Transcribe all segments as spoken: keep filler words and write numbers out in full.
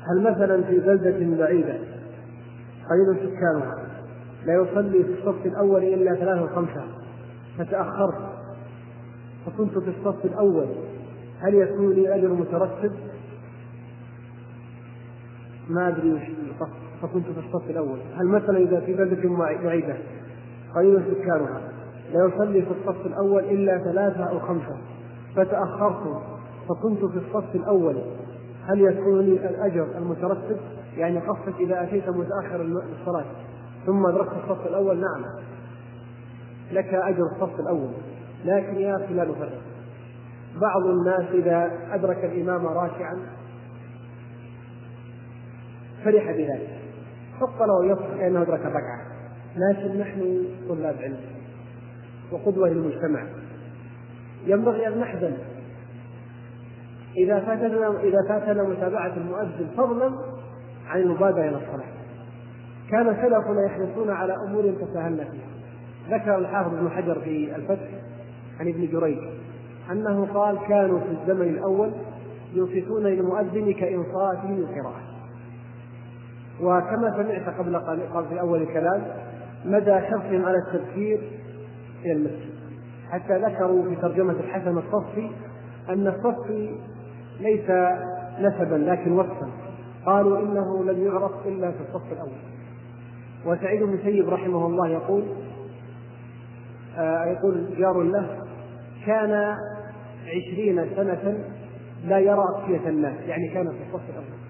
هل مثلا في بلدة بعيدة قليل سكانها لا يصلي في الصف الأول إلا ثلاثة وخمسة فتأخرت فكنت في الصف الأول، هل يكون لي أجر مترتب؟ ما أدري وش فكنت في الصف الأول. هل مثلا إذا في بلدة بعيدة قليل سكانها لا يصلي في الصف الأول إلا ثلاثة أو خمسة فتأخرت فكنت في الصف الأول، هل يكون لي الأجر المترتب؟ يعني قصدك إذا أتيت متأخر الصلاة ثم أدركت الصف الأول، نعم لك أجر الصف الأول، لكن يا أخي لا نفرق. بعض الناس إذا أدرك الإمام راكعا فرح بذلك حق له يصح أنه أدرك الركعة، لكن نحن طلاب علم وقدوة للمجتمع، ينبغي أن نحزن إذا فاتنا إذا فاتنا متابعة المؤذن فضلا عن المبادرة إلى الصلاة. كان سلفنا يحرصون على أمور تساهلنا فيها. ذكر الحافظ ابن حجر في الفتح عن ابن جريج أنه قال كانوا في الزمن الأول ينصتون للمؤذن كإنصاتهم للقراءة. وكما سمعت قبل قبل في أول الكلام مدى حرصهم على التذكير إلى المسجد، حتى ذكروا في ترجمة الحسن الصفي أن الصفي ليس نسبا لكن وصفا، قالوا إنه لم يعرف إلا في الصف الأول. وسعيد بن المسيب رحمه الله يقول آه يقول جار له كان عشرين سنة لا يرى أقفية الناس، يعني كان في الصف الأول.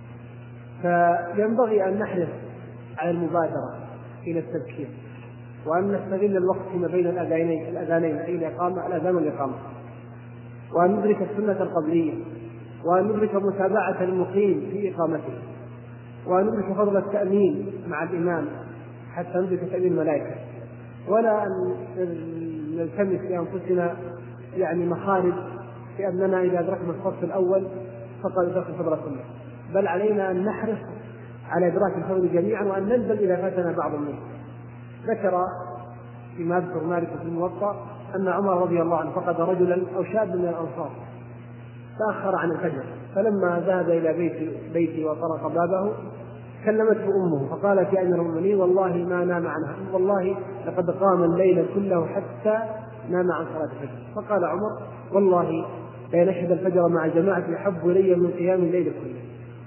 فينبغي أن نحرص على المبادرة إلى التذكير، وأن نستغل الوقت فيما بين الأذانين الأذانين أي الإقامة الأذان والإقامة، وأن ندرك السنة القبلية، وأن ندرك متابعة المقيم في إقامته، وأن ندرك فضل التأمين مع الإمام حتى ندرك تأمين الملائكة، ولا أن نلتمس في أنفسنا يعني مخارج في أننا إذا أدركنا الصف الأول فقد أدركنا فضل السنة، بل علينا أن نحرص على إدراك الفضل جميعا وأن نندم إذا فاتنا بعض منه. ذكر فيما يذكر مالك في الموطأ أن عمر رضي الله عنه فقد رجلا أو شاب من الأنصار تأخر عن الفجر، فلما ذهب إلى بيتي بيتي وطرق بابه كلمته أمه فقالت يا أمير المؤمنين والله ما نام عنها، والله لقد قام الليل كله حتى نام عن صلاة الفجر. فقال عمر والله لا نشهد الفجر مع جماعة يحب إلي من قيام الليل كله.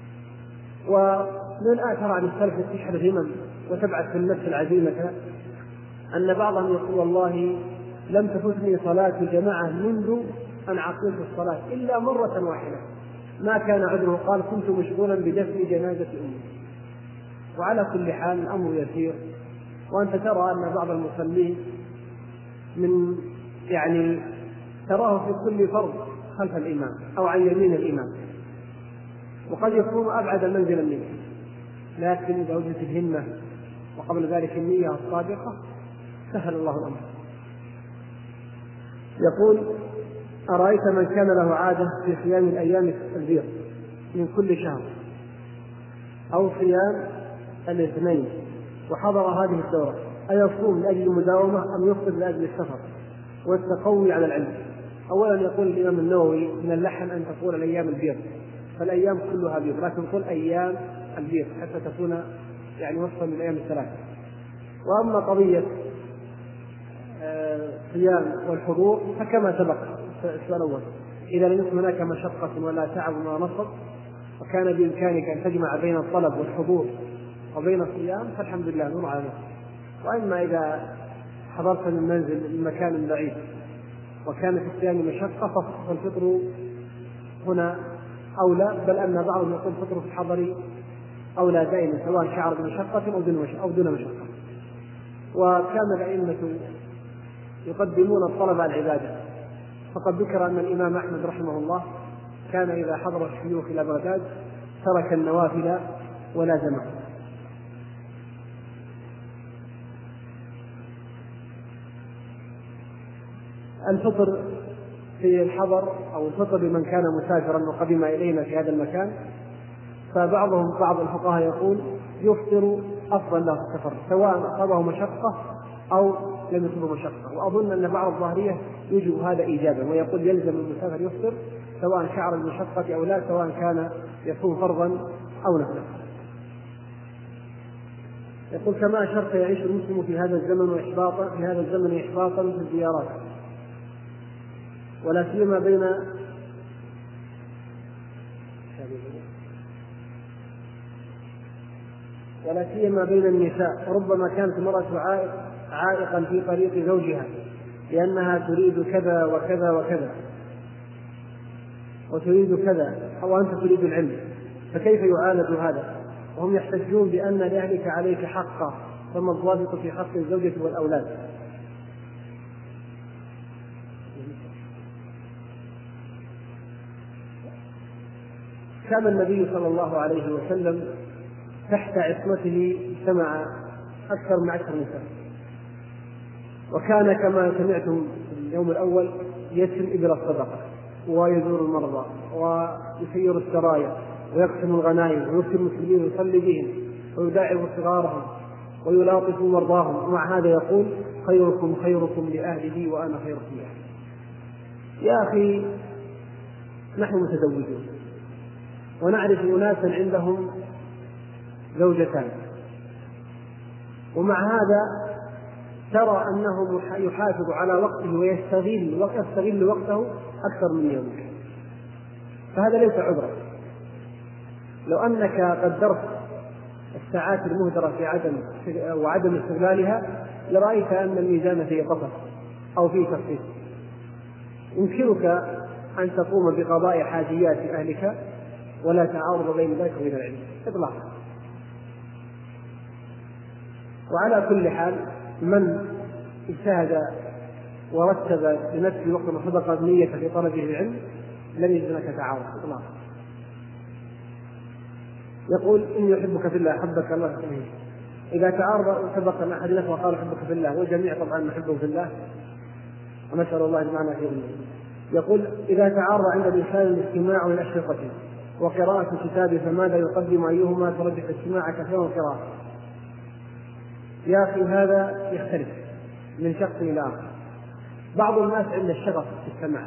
ومن آثر عن السلف تشحذ همم وتبعث في النفس العزيمة أن بعضهم يقول والله لم تفوتني صلاة الجماعة منذ أن عقلت الصلاة إلا مرة واحدة، ما كان عذره؟ قال كنت مشغولا بدفن جنازة أمي. وعلى كل حال الأمر يسير، وأنت ترى أن بعض المصلين من يعني تراه في كل فرض خلف الإمام أو عن يمين الإمام، وقد يكون أبعد منزلا منه، لكن إذا وجدت الهمة وقبل ذلك النية الصادقة سهل الله الأمر. يقول أرأيت من كان له عادة في صيام الأيام البيض من كل شهر أو صيام الاثنين وحضر هذه الدورة أيصوم لأجل المداومة أم يفطر لأجل السفر والتقوي على العلم؟ أولا يقول الإمام النووي من اللحن أن تقول الأيام البيض، فالأيام كلها بيض، لكن قل أيام البيض حتى تكون يعني وصفا من الأيام الثلاثة. وأما قضية الصيام والحضور فكما سبق السؤال الأول، إذا لم يكن هناك مشقة ولا تعب ولا نصب وكان بإمكانك أن تجمع بين الطلب والحضور وبين الصيام فالحمد لله نور على نفسك. وإما إذا حضرت من منزل من مكان بعيد وكان في الصيام مشقة فالفطر هنا أولى، بل أن بعضهم يقول الفطر في الحضر أولى دائما سواء شعر بمشقة أو دون مشقة. وكان الأئمة يقدمون الطلب على العبادة، فقد ذكر أن الإمام أحمد رحمه الله كان إذا حضر الشيوخ إلى بغداد ترك النوافل ولازمه. الفطر في الحضر أو الفطر لمن كان مسافرا وقدم إلينا في هذا المكان، فبعضهم بعض الفقهاء يقول يفطر أفضل له السفر سواء أصابه مشقة أو لم يصبه مشقة. وأظن أن بعض الظاهرية يجب هذا إيجابا ويقول يلزم المسافر يفطر سواء شعر المشقة أو لا، سواء كان يصوم فرضا أو نفسه. يقول كما أشرت يعيش المسلم في هذا الزمن إحباطا في هذا الزمن إحباطا في الزيارات، ولا سيما بين ولا سيما بين النساء، وربما كانت المرأة عائقا في طريق زوجها لأنها تريد كذا وكذا وكذا وتريد كذا، أو أنت تريد العلم، فكيف يعالج هذا؟ وهم يحتجون بأن لأهلك عليك حقا، ثم الضابط في حق الزوجة والأولاد. كان النبي صلى الله عليه وسلم تحت عصمته اجتمع أكثر من عشر نساء، وكان كما سمعتم في اليوم الأول يسم إبل الصدقة ويزور المرضى ويسير السرايا ويقسم الغنائم ويسر المسلمين ويصلي بهم ويداعب صغارهم ويلاطف مرضاهم، ومع هذا يقول خيركم خيركم لأهله وأنا خيركم لأهلي. يا أخي نحن متزوجون ونعرف أناسا عندهم زوجتان، ومع هذا ترى أنه يحافظ على وقته ويستغل ويستغل وقته أكثر من يومك، فهذا ليس عذرا. لو أنك قدرت الساعات المهدرة في عدم وعدم استغلالها لرأيت أن الميزان فيه قصر أو فيه تخفيف. يمكنك أن تقوم بقضاء حاجيات أهلك ولا تعارض بين ذلك وبين العلم إطلاقا. وعلى كل حال من اجتهد ورتب لنفسه وقت صدق نية في طلبه العلم لن يجد لك تعارض إطلاقا. يقول إن يحبك في الله أحبك الله فيه. إذا تعارض سبق أن أحد نفسه وقال أحبك في الله والجميع طبعا نحبه في الله ونسأل الله جمعنا في علمه. يقول إذا تعارض عند الإنسان الاستماع للأشرطة وقراءة الكتاب فماذا يقدم أيهما ترجح الاستماع كثيرا وقراءة؟ يا أخي هذا يختلف من شخص إلى آخر. بعض الناس عند الشغف في السماع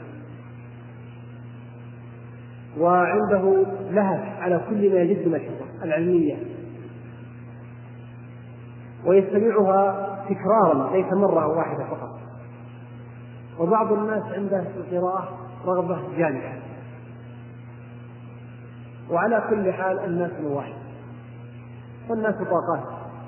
وعنده لهف على كل ما يجد من الحصص العلمية ويستمعها تكرارا ليس مرة واحدة فقط، وبعض الناس عنده في القراءة رغبة جامعة. وعلى كل حال الناس واحد والناس طاقات.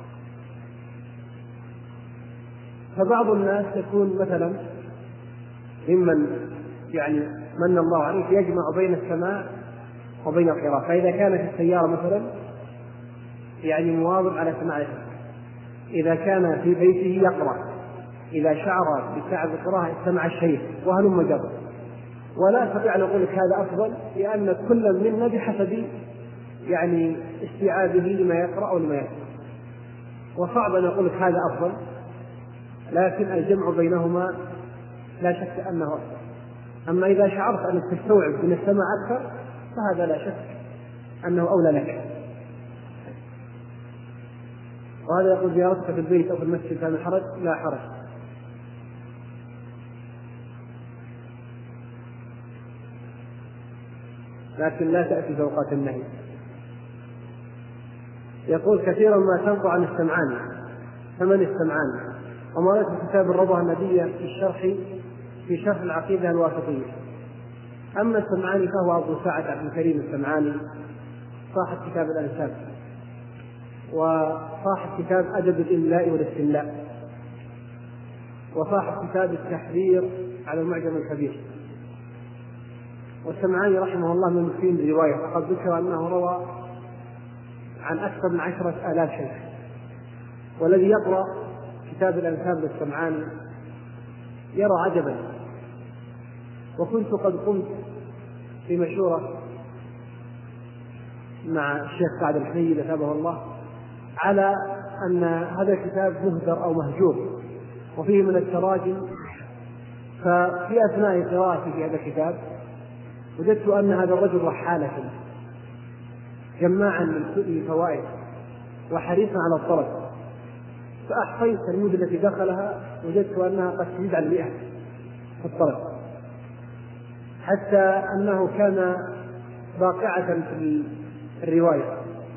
فبعض الناس يكون مثلا ممن يعني من الله عليه يجمع بين السماع وبين القراءة، فإذا كان في السيارة مثلا يعني مواظب على سماع الحديث، إذا كان في بيته يقرأ، إذا شعر بتعب القراءة استمع الشيخ وهلم جرا. ولا أستطيع أن أقول لك هذا أفضل، لأن كل منا بحسب يعني استيعابه لما يقرأ أو لما يقرأ، وصعب أن أقول لك هذا أفضل، لكن الجمع بينهما لا شك أنه أفضل. أما إذا شعرت أنك تستوعب من السماع أكثر فهذا لا شك أنه أولى لك. وهذا يقول زيارتك في البيت أو في المسجد كان حرج؟ لا حرج. لكن لا تأتي في أوقات النهي. يقول كثيرا ما تنقع عن السمعان فمن السمعان؟ وما رأيت في كتاب الروضة الندية في الشرح في شرح العقيدة الواسطية. أما السمعاني فهو أبو سعد عبد الكريم السمعاني صاحب كتاب الأنساب وصاحب كتاب أدب الإملاء والاستملاء وصاحب كتاب التحرير على المعجم الكبير. والسمعاني رحمه الله من المكثرين بالرواية، فقد ذكر أنه روى عن أكثر من عشرة آلاف شيخ. والذي يقرأ كتاب الأنساب للسمعاني يرى عجبا. وكنت قد قمت في مشورة مع الشيخ سعد الحنيفي أثابه الله على أن هذا الكتاب مهدر أو مهجور وفيه من التراجم. ففي أثناء قراءتي في هذا الكتاب وجدت أن هذا الرجل رحالة جماعا من كل فوائد وحريصا على الطلب، فأحصيت المدة التي دخلها وجدت أنها قد تزيد على المئة في الطلب، حتى أنه كان باقعة في الرواية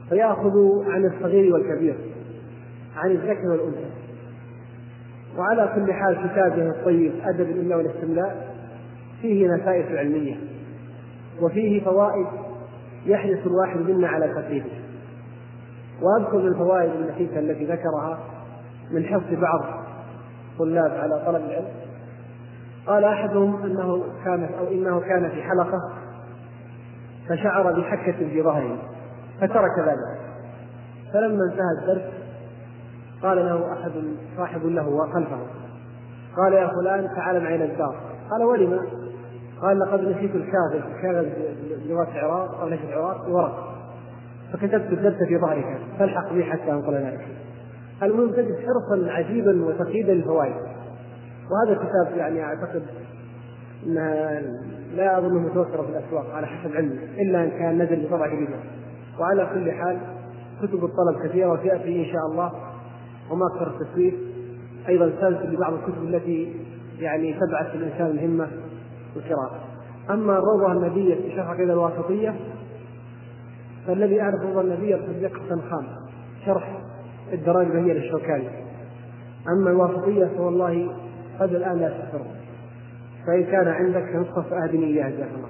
فيأخذ عن الصغير والكبير، عن الذكر والأنثى. وعلى كل حال كتابه الطيب أدب الإملاء والاستملاء فيه نفائس علمية وفيه فوائد يحرص الواحد منا على تقليدها. وأذكر الفوائد النفيسة التي ذكرها من حفظ بعض طلاب على طلب العلم. قال أحدهم أنه كان أو إنه كان في حلقة فشعر بحكة في ظهره فترك ذلك، فلما انتهى الدرس قال له أحد صاحب له وخلفه، قال يا فلان تعال معي إلى الدار. قال ولما؟ قال لقد نسيت الكاغذ كاغذ لغة عراق أو نشر عراق ورق، فكتبت الدرس في ظهرك فالحق بي حتى أنقل ذلك. المهم تجد حرصا عجيبا وتقييدا للفوائد. وهذا الكتاب يعني أعتقد أنها لا أظنه متوفر في الأسواق على حسب علمي إلا أن كان نزل بطبعة جديدة. وعلى كل حال كتب الطلب كثيرة وتأتي إن شاء الله، وما أكثر التسويف أيضا سلسل لبعض الكتب التي يعني تبعث الإنسان الهمة والقراءة. أما الروضة النبية في شرح كذا الواسطية فالذي أعرف الروضة النبية تصديق حسن خان شرح الدراج البهية للشوكاني. أما الواسطية فوالله قد الآن لا تفر، فإن كان عندك نسخة فأهدني إياها جزاك الله.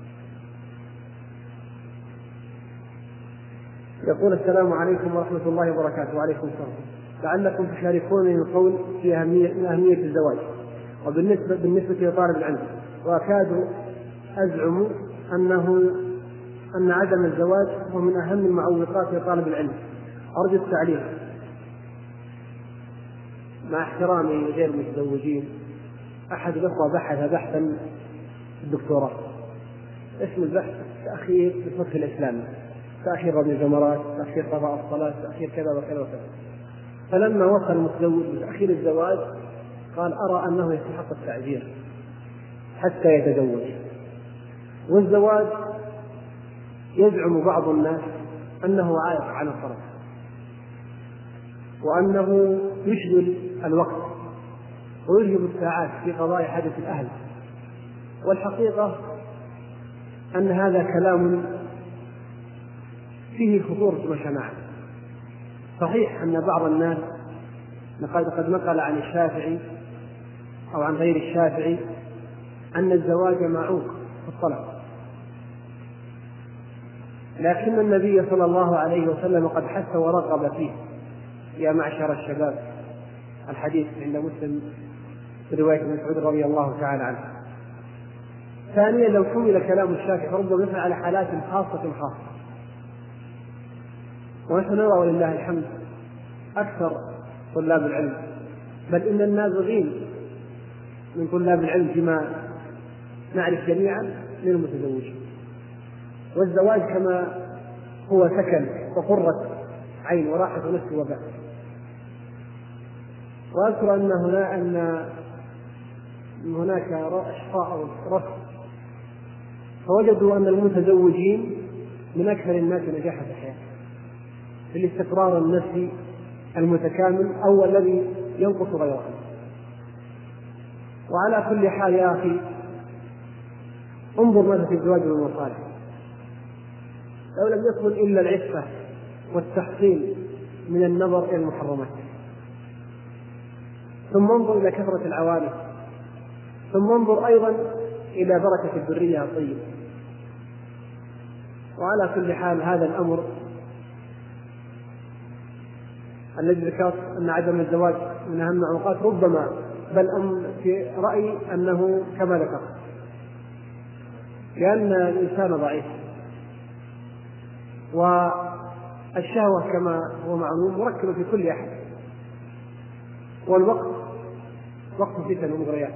يقول السلام عليكم ورحمة الله وبركاته. وعليكم السلام. لعلكم تشاركونني القول في أهمية, أهمية الزواج وبالنسبة بالنسبة لطالب العلم، وأكاد أزعم أنه أن عدم الزواج هو من أهم المعوقات لطالب العلم. أرجو التعليق. مع احترامي غير المتزوجين، أحد الأخوة بحث بحثا في الدكتوراه، اسم البحث تأخير الفقه الإسلامي، تأخير رمي الجمرات، تأخير قضاء الصلاة، تأخير كذا وكذا وكذا. فلما وصل المتزوج بتأخير الزواج قال أرى أنه يستحق التعذير حتى يتزوج. والزواج يزعم بعض الناس أنه عائق عن الطرف وأنه يشغل الوقت ويرهب الساعات في قضاء حاجة الأهل. والحقيقة أن هذا كلام فيه خطورة وشناعة. صحيح أن بعض الناس قد نقل عن الشافعي أو عن غير الشافعي أن الزواج معوق في الطلب، لكن النبي صلى الله عليه وسلم قد حث ورغب فيه يا معشر الشباب، الحديث عند مسلم في رواية ابن مسعود رضي الله تعالى عنه. ثانيا لو حمل كلام الشافعي فربما يفعل على حالات خاصة خاصة، ونحن نرى ولله الحمد أكثر طلاب العلم، بل إن النابغين من طلاب العلم فيما نعرف جميعا من المتزوجين. والزواج كما هو سكن وقرة عين وراحة نفس وباء. وأذكر أن هنا أن هناك إحصاء أو رصد فوجدوا أن المتزوجين من أكثر الناس نجاحا في الحياة في الاستقرار النفسي المتكامل أو الذي ينقص غيره. وعلى كل حال يا أخي انظر ماذا في الزواج والمصالح. لو لم يكن إلا العفة والتحصين من النظر إلى المحرمات، ثم انظر إلى كثرة العوارف، ثم انظر أيضا إلى بركة الذرية الطيبة. وعلى كل حال هذا الأمر الذي ذكرت أن عدم الزواج من أهم المعوقات ربما بل أم في رأيي أنه كما ذكرت، لأن الإنسان ضعيف والشهوة كما هو معلوم مركبة في كل أحد، والوقت وقت فتن ومغريات،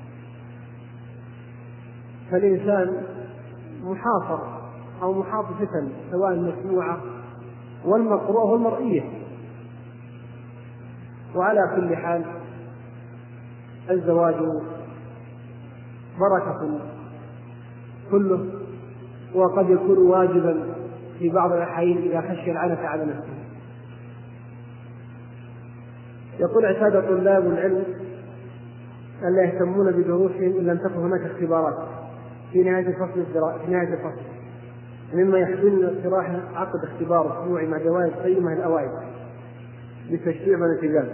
فالإنسان محاصر أو محاط فتن سواء المسموعة والمقروءة والمرئية. وعلى كل حال الزواج بركة كله، وقد يكون واجبا في بعض الأحيان إذا خشي العنة على نفسه. يقول اعتاد طلاب العلم أن لا يهتمون بدروسهم إلا أن تكون هناك اختبارات في نهاية الفصل في نهاية الفصل مما يحملنا اقتراح عقد اختبار أسبوعي مع جوائز قيمة الأوائل لتشجيع من الالتزام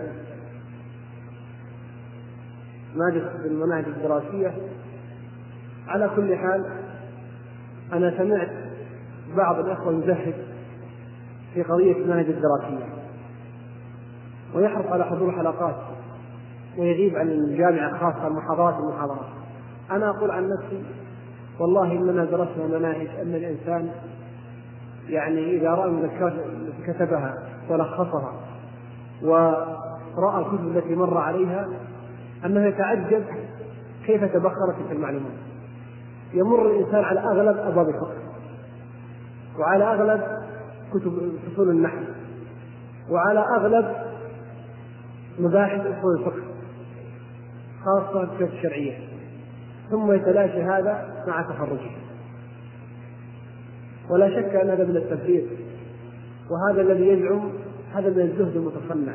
مادة بالمناهج الدراسية. على كل حال أنا سمعت بعض الأخوة يزهد في قضية المناهج الدراسية ويحرص على حضور حلقات ويغيب عن الجامعة خاصة المحاضرات المحاضرات. أنا أقول عن نفسي والله إننا درسنا مناهج أن الإنسان يعني إذا رأى المذكرات التي كتبها ولخصها ورأى الكتب التي مر عليها أنه يتعجب كيف تبخرت في المعلومات. يمر الإنسان على أغلب أبواب الفقه وعلى أغلب كتب فصول النحو وعلى أغلب مباحث أصول الفقه خاصة الكتب الشرعية، ثم يتلاشى هذا مع تخرجه. ولا شك أن هذا من التفريط، وهذا الذي يزعم هذا من الزهد المتصنع.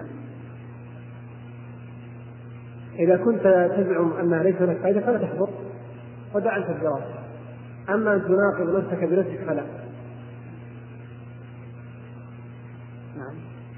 إذا كنت تزعم أنها ليس لك فائدة فلا تحضر ودع عنك الدراسة، أما أن تناقض نفسك بنفسك فلا. نعم.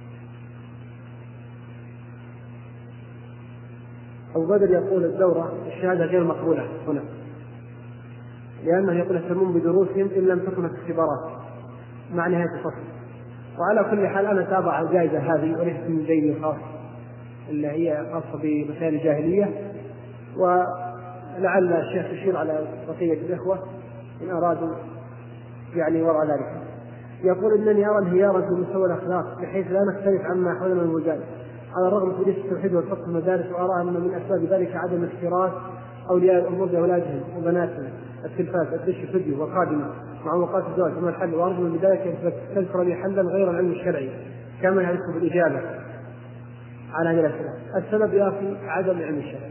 أبو بدر يقول الدورة الشهادة غير مقبولة هنا، لأنه يقول يهتمون بدروسهم إن لم تكن اختبارات مع نهاية الفصل. وعلى كل حال أنا تابع الجائزة هذه وليست من ديني الخاص اللي هي خاصة بمسائل الجاهلية، ولعل الشيخ يشير على بقية الإخوة إن أرادوا يعني وراء ذلك. يقول إنني أرى انهيارا في مستوى الأخلاق بحيث لا نختلف عما حولنا من المجال على الرغم من حديث التوحيد والفقه في المدارس، وأرى أن من أسباب ذلك عدم اكتراث أولياء الأمور بأولادهم وبناتهم التلفاز الدش الفيديو والقادمة مع وقات الزواج ثم الحل. وأرجو من ذلك تذكر لي حلا غير العلم الشرعي كما يعرفه بالإجابة على هذه الأسئلة. السبب يا أخي عدم العلم الشرعي.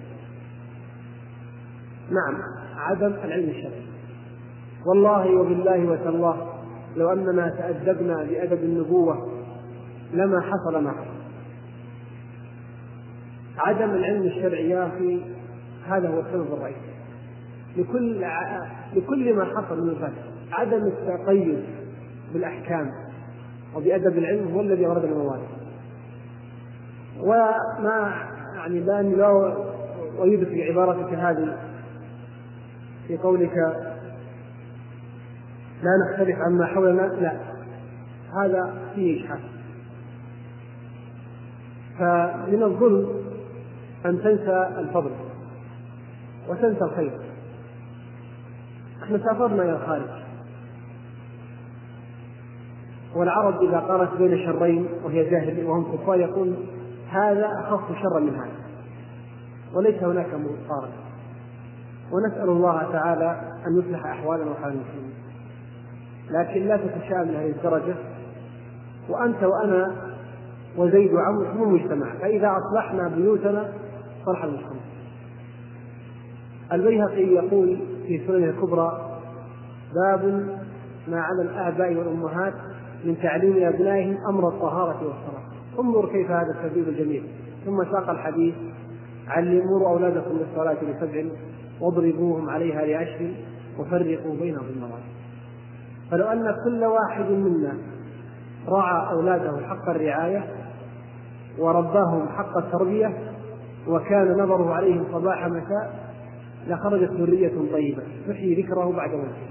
نعم، عدم العلم الشرعي. والله وبالله وتالله لو أننا تأدبنا بأدب النبوة لما حصل ما حصل. عدم العلم الشرعي يا أخي هذا هو السبب الرئيسي لكل ع... لكل ما حصل من الفساد. عدم التقيد بالأحكام وبأدب العلم هو الذي غرد الموارد. وما يعني لأني لا أؤيدك بعبارتك هذه في قولك لا نختلف عما حولنا، لا، هذا فيه إجحاف. فمن الظلم أن تنسى الفضل وتنسى الخير. احنا سافرنا إلى الخارج، والعرب إذا قارنت بين شرين وهي جاهل وهم كفار يقول هذا أخف شرا من هذا، وليس هناك مقارنة. ونسأل الله تعالى أن يصلح أحوالنا وحال المسلمين، لكن لا تتشائم لهذه الدرجة. وأنت وأنا وزيد وعمرو هم مجتمع، فإذا أصلحنا بيوتنا صلح المجتمع. البيهقي يقول في سنن الكبرى باب ما على الآباء والأمهات من تعليم أبنائهم أمر الطهارة والصلاة. انظر كيف هذا الترتيب الجميل. ثم ساق الحديث علموا أولادكم بالصلاة لسبع واضربوهم عليها لعشر وفرقوا بينهم بالمضاجع. فلو أن كل واحد منا رعى أولاده حق الرعاية ورباهم حق التربية وكان نظره عليهم صباح مساء لخرجت ذرية طيبة تحيي ذكره بعد موته.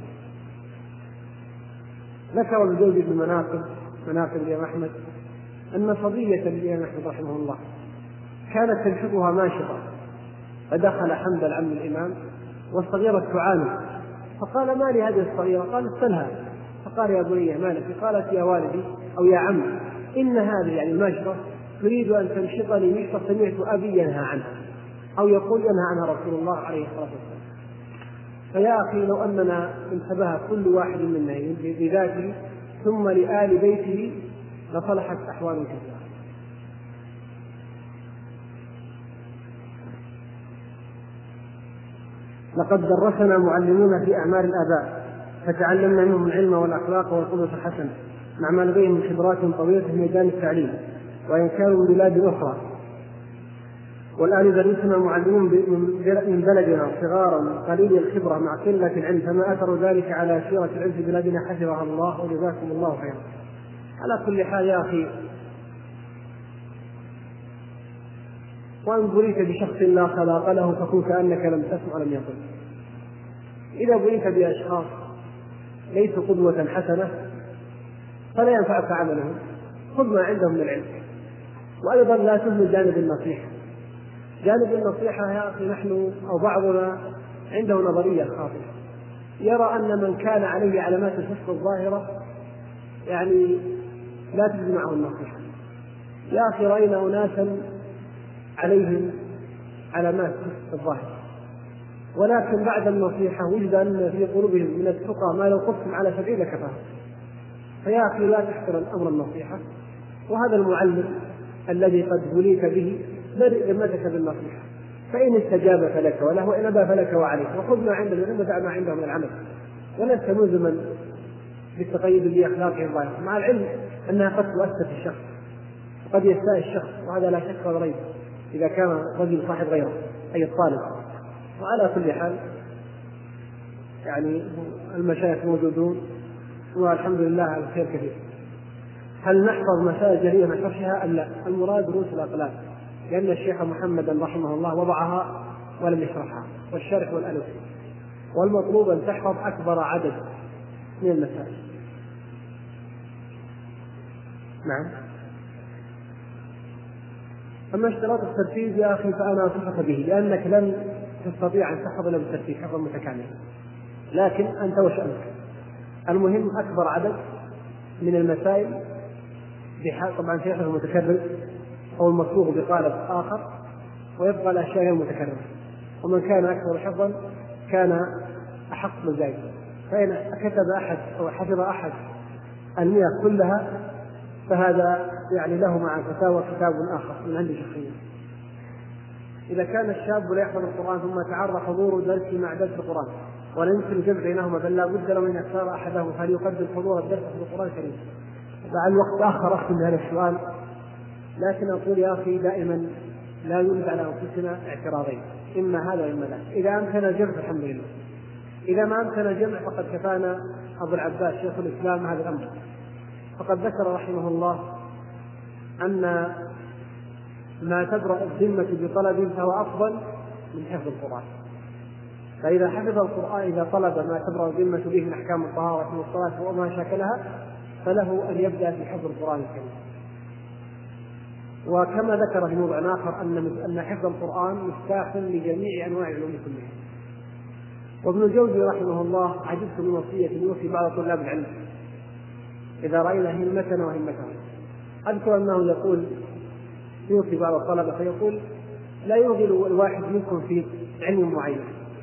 ذكر الجوزي في المناقب مناقب الإمام أحمد أن صبية الإمام أحمد رحمه الله كانت تنشطها ماشطة، فدخل حمد العم الإمام والصغيرة تعاني، فقال ما لي هذه الصغيرة؟ قال اسألها. فقال يا بني ما لك؟ قالت يا والدي أو يا عم إن هذه يعني الماشطة تريد أن تنشطني مشطة سمعت أبي ينهى عنها أو يقول ينهى عنها رسول الله عليه الصلاة والسلام. فيا أخي لو أننا انتبه كل واحد منا بذاته ثم لآل بيته لصلحت أحوال كثيرة. لقد درسنا معلمون في أعمال الآباء فتعلمنا منهم العلم والأخلاق والقدوة الحسنة مع ما لديهم من خبرات طويلة في ميدان التعليم وإن كانوا من بلاد أخرى، والآن يدرسنا المعلمون من بلدنا صغارا قليل الخبرة مع قلة العلم، فما أثر ذلك على سيرة العلم في بلادنا حفظها الله وجزاكم الله خيرا. على كل حال يا أخي، وأن بليت بشخص لا خلاق له فكن كأنك لم تسمع ولم يقل. إذا بليت بأشخاص ليسوا قدوة حسنة فلا ينفعك عملهم، خذ ما عندهم من العلم. وأيضا لا تهمل جانب النصيحة. جانب النصيحة يا أخي، نحن أو بعضنا عنده نظرية خاطئة، يرى أن من كان عليه علامات الفسق الظاهرة يعني لا تجد معه النصيحة. يا أخي، رأينا أناسا عليهم علامات الفسق الظاهرة، ولكن بعد النصيحة وجد أن في قلوبهم من التقى ما لو قفتم على سبيل لكفاهم. فيا أخي، لا تحقر الأمر النصيحة. وهذا المعلم الذي قد بليت به برئ ذمتك بالنصيحة، فإن استجاب فلك وله، وإن أبى فلك وعليك، وخذ ما عنده من ودع ما عنده من العمل، ولست ملزما بالتقيد بأخلاقه الظاهرة، مع العلم أنها قد تؤثر في الشخص، قد يستاء الشخص، وهذا لا شك ولا ريب إذا كان رجل صاحب غيره أي الطالب. وعلى كل حال يعني المشايخ موجودون والحمد لله على خير كثير. هل نحفظ مسائل جلية من حفظها أم لا؟ المراد رؤوس الأقلام، لأن الشيخ محمدا رحمه الله وضعها ولم يشرحها، والشرح والألف، والمطلوب أن تحفظ أكبر عدد من المسائل. نعم. أما اشتراط الترتيب يا أخي فأنا أنصحك به، لأنك لن تستطيع أن تحفظ إلا بالترتيب حفظا متكاملا، لكن أنت وشأنك. المهم أكبر عدد من المسائل، طبعا في حفظ متكرر أو المصبوغ بقالب آخر، ويبقى الأشياء المتكررة. ومن كان أكثر حفظا كان أحق من ذلك. فإن كتب أحد أو حفظ أحد المئة كلها فهذا يعني له مع الفتاوى كتاب آخر من عندي شخصيا. إذا كان الشاب لا يحفظ القرآن ثم تعرض حضور درس مع درس القرآن ولا يمكن الجمع بينهما، بل لا بد له من يختار أحدهم، فليقدم حضور الدرس في القرآن الكريم. بعد الوقت آخر أختم بهذا السؤال، لكن أقول يا أخي دائما لا يوجد على أنفسنا اعتراضين، إما هذا وإما ذاك. إذا أمكن الجمع فالحمد لله، إذا ما أمكن الجمع فقد كفانا أبو العباس شيخ الإسلام هذا الأمر، فقد ذكر رحمه الله أن ما تبرأ الذمة بطلب فهو أفضل من حفظ القرآن. فإذا حفظ القرآن، إذا طلب ما تبرأ الذمة به من أحكام الطهارة والصلاة وما شاكلها، فله أن يبدأ في حفظ القرآن الكريم. وكما ذكر في موضع آخر أن حفظ القرآن مفتاح لجميع أنواع العلوم كلها. وابن الجوزي رحمه الله عجبت من وصية يوصي بعض طلاب العلم إذا رأينا همتنا وهمتهم. أذكر أنه يقول يوصي بعض الطلبة فيقول لا يرغل الواحد منكم في علم معين،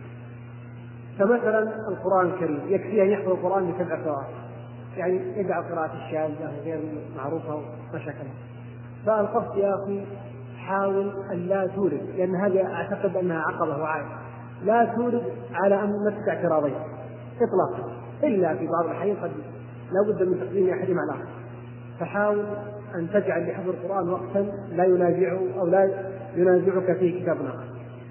فمثلا القرآن الكريم يكفي أن يحفظ القرآن بسبع قراءات، يعني يجعل قراءة الشاذة غير معروفة ومشاكلها. فالقصد يا أخي حاول أن لا تورد، لأن هذا أعتقد أنها عقبة وعائد، لا تورد على أن نفسك اعتراضين إطلاقا، إلا في بعض الأحيان قد لا بد من تقديم أحدهم على الآخر. فحاول أن تجعل لحفظ القرآن وقتا لا ينازعه أو لا ينازعك فيه كتاب آخر.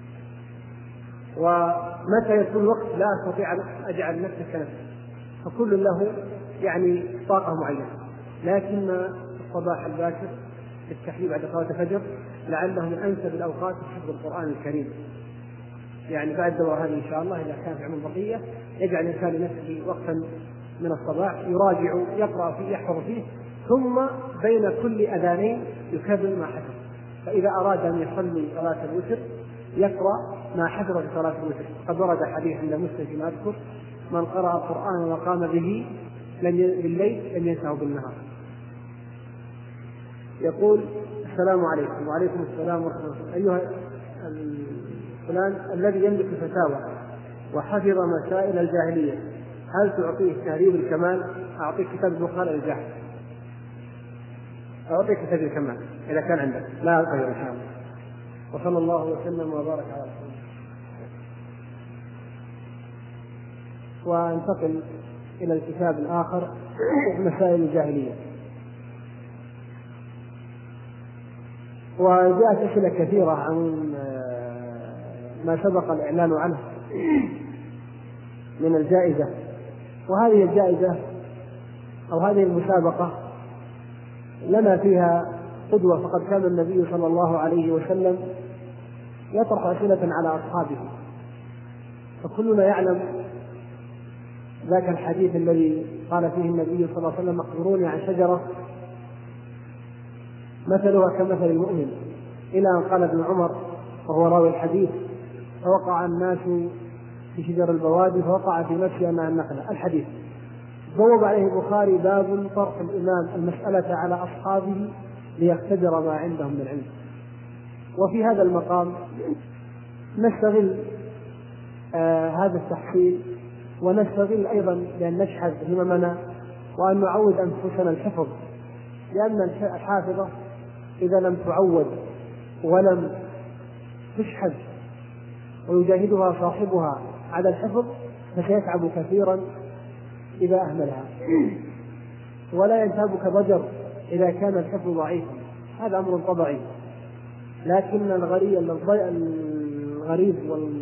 ومتى يكون وقت لا أستطيع أن أجعل نفسك كنفسك، فكل له يعني طاقة معينة، لكن الصباح الباكر التحليل بعد صلاة الفجر لعله من أنسب الأوقات لحفظ القرآن الكريم. يعني بعد الدورة هذه إن شاء الله إذا كان في عمل بقية يجعل الإنسان لنفسه وقتا من الصباح يراجع يقرأ فيه يحفظ فيه، ثم بين كل أذانين يكرر ما حفظ. فإذا أراد أن يصلي صلاة الوتر يقرأ ما حفظ في صلاة الوتر. قد ورد حديث عند مسلم فيما أذكر: من قرأ القرآن وقام به بالليل لم ينسه بالنهار. يقول: السلام عليكم. وعليكم السلام ورحمة الله. أيها فلان الذي يملك الفتاوى وحفظ مسائل الجاهلية، هل تعطيه تهذيب الكمال؟ أعطيك كتاب البخاري الجاهل، أعطيك كتاب الكمال إذا كان عندك، لا غير إن شاء الله. وصلى الله وسلم وبارك على رسول الله. وانتقل إلى الكتاب الآخر مسائل الجاهلية. وجاءت أسئلة كثيرة عن ما سبق الإعلان عنه من الجائزة. وهذه الجائزة أو هذه المسابقة لنا فيها قدوة، فقد كان النبي صلى الله عليه وسلم يطرح أسئلة على أصحابه، فكلنا يعلم ذاك الحديث الذي قال فيه النبي صلى الله عليه وسلم: أخبروني عن شجرة مثلها كمثل المؤمن، إلى أن قال ابن عمر وهو راوي الحديث: فوقع الناس في شجر البوادي فوقع في نفسي أنها النخلة. الحديث بوب عليه البخاري: باب طرح الإمام المسألة على أصحابه ليختبر ما عندهم من علم. وفي هذا المقام نستغل آه هذا التحصيل، ونستغل أيضا بأن نشحذ هممنا وأن نعود أنفسنا الحفظ، لأن الحافظة إذا لم تعود ولم تشحذ ويجاهدها صاحبها على الحفظ فسيتعب كثيرا إذا أهملها، ولا ينتابك ضجر إذا كان الحفظ ضعيفا، هذا أمر طبيعي. لكن الغريب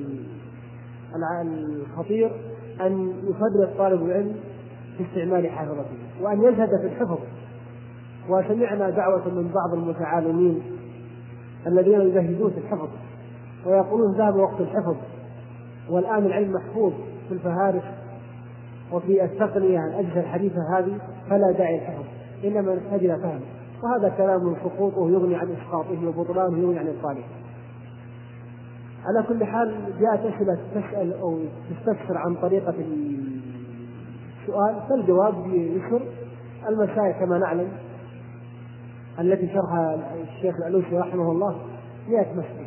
والخطير أن يفرط طالب العلم في استعمال حافظته وأن يزهد في الحفظ. وسمعنا دعوة من بعض المتعالمين الذين يزهدون في الحفظ ويقولون ذهب وقت الحفظ، والآن العلم محفوظ في الفهارس وفي التقنية الأجهزة الحديثة هذه، فلا داعي الحفظ، إنما نحتاج إلى فهم. وهذا كلام سقوطه يغني عن إسقاطه وبطلانه يغني عن إبطاله. على كل حال جاءت أسئلة تسأل أو تستفسر عن طريقة السؤال، فالجواب يسر. المسائل كما نعلم التي شرحها الشيخ العلوسي رحمه الله مئة مسألة،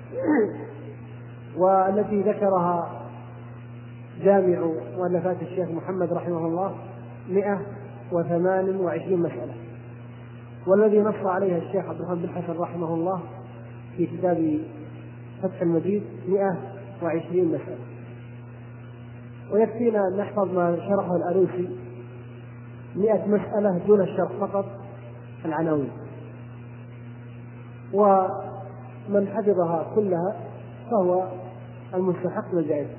والتي ذكرها جامع مؤلفات الشيخ محمد رحمه الله مئة وثمان وعشرين مسألة، والذي نص عليها الشيخ عبد الرحمن بن حسن رحمه الله في كتاب فتح المجيد مئة وعشرين مسألة. ويكفينا أن نحفظ ما شرحه الألوسي مئة مسألة دون الشرح، فقط العناوين، ومن حفظها كلها فهو المستحق للجائزة.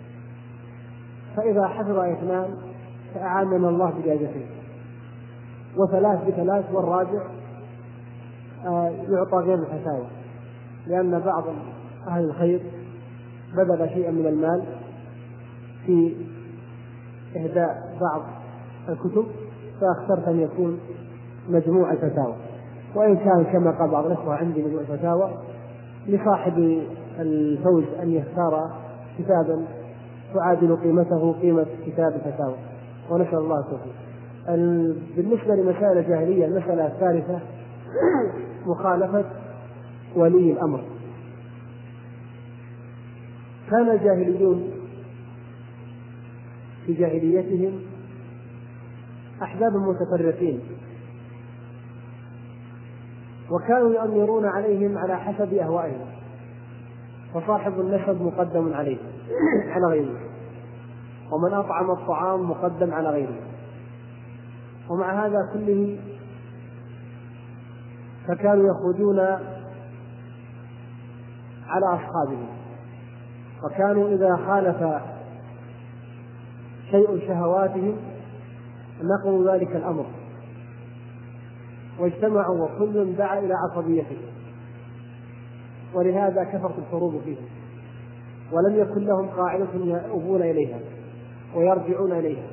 فإذا حفظ اثنان فأعاننا الله بجائزتين، وثلاث بثلاث، والراجع يعطى غير الفتاوى، لأن بعض أهل الخير بذل شيئا من المال في إهداء بعض الكتب، فاخترت أن يكون مجموع الفتاوى، وإن كان كما قال بعض الأخوة عندي مجموع الفتاوى، لصاحب الفوز أن يختار كتابا تعادل قيمته قيمة كتاب الفتاوى، ونسأل الله التوفيق. بالنسبة لمسائل الجاهلية، المسألة الثالثة مخالفة ولي الأمر. كان الجاهليون في جاهليتهم أحزاب متفرقين، وكانوا يؤمرون عليهم على حسب أهوائهم، فصاحب النسب مقدم عليه على غيره، ومن أطعم الطعام مقدم على غيره. ومع هذا كله فكانوا يخرجون على أصحابهم، وكانوا إذا خالف شيء شهواتهم نقلوا ذلك الأمر واجتمعوا وكل دعا إلى عصبيته، ولهذا كثرت الحروب فيهم، ولم يكن لهم قاعدة يؤوبون إليها ويرجعون إليها.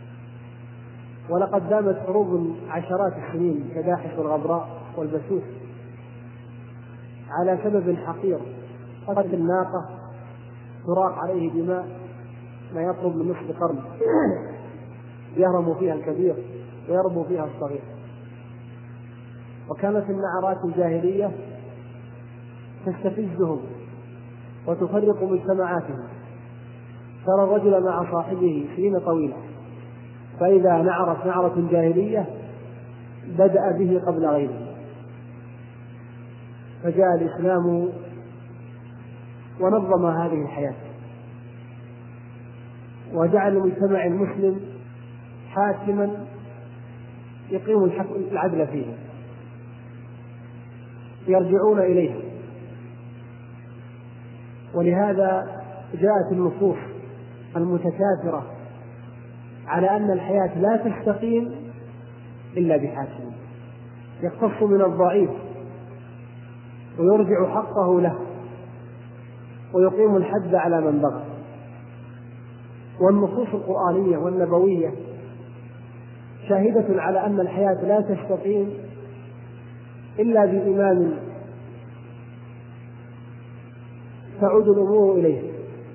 ولقد دامت حروب عشرات السنين كداحس والغبراء والبسوس على سبب حقير، قتل الناقة تراق عليه دماء ما يطلب من نصف قرن، يهرم فيها الكبير ويربو فيها الصغير. وكانت النعرات الجاهلية تستفزهم وتفرق مجتمعاتهم. ترى الرجل مع صاحبه سنين طويلة، فإذا نعرت نعرة جاهلية بدأ به قبل غيره، فجاء الإسلام ونظم هذه الحياة، وجعل المجتمع المسلم حاكما يقيم العدل فيه. يرجعون إليها. ولهذا جاءت النصوص المتكاثرة على أن الحياة لا تستقيم إلا بحاكم يقتص من الضعيف ويرجع حقه له ويقيم الحد على من بغى. والنصوص القرآنية والنبوية شاهدة على أن الحياة لا تستقيم إلا بإمام تعود الأمور إليه.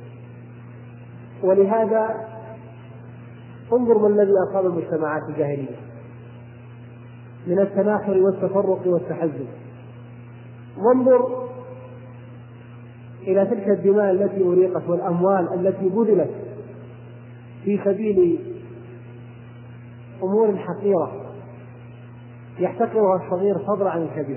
ولهذا انظر ما الذي أصاب المجتمعات الجاهلية من التناحر والتفرق والتحزب، وانظر إلى تلك الدماء التي أريقت والأموال التي بذلت في سبيل أمور حقيرة يحتقرها الصغير فضلا عن الكبير.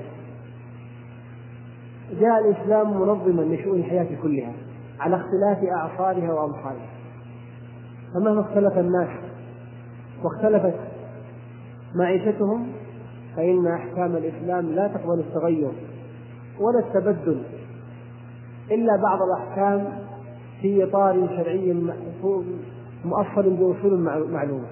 جاء الإسلام منظما لشؤون الحياة كلها على اختلاف أعصارها وأمصارها، فمهما اختلف الناس واختلفت معيشتهم فإن أحكام الإسلام لا تقبل التغير ولا التبدل إلا بعض الأحكام في إطار شرعي مؤصل بأصول معلومة.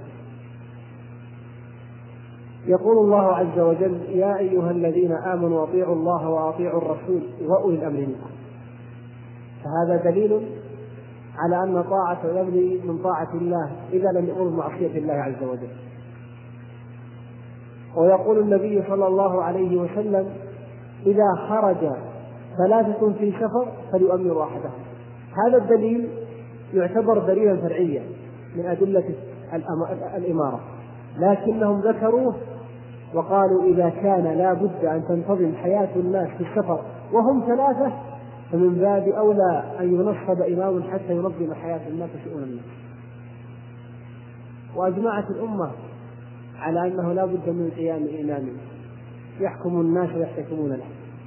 يقول الله عز وجل: يا أيها الذين آمنوا أطيعوا الله وأطيعوا الرسول وأولي الأمر منكم. فهذا دليل على أن طاعة الأمر من طاعة الله إذا لم يأمر بمعصية الله عز وجل. ويقول النبي صلى الله عليه وسلم: إذا خرج ثلاثة في سفر فليؤمر واحدهم. هذا الدليل يعتبر دليلا فرعيا من أدلة الإمارة، لكنهم ذكروه وقالوا إذا كان لا بد أن تنتظم حياة الناس في السفر وهم ثلاثة فمن باب أولى أن ينصب إمام حتى ينظم حياة الناس وشؤون الناس. وأجمعت الأمة على أنه لا بد من قيام إمام يحكم الناس ويحتكمون له.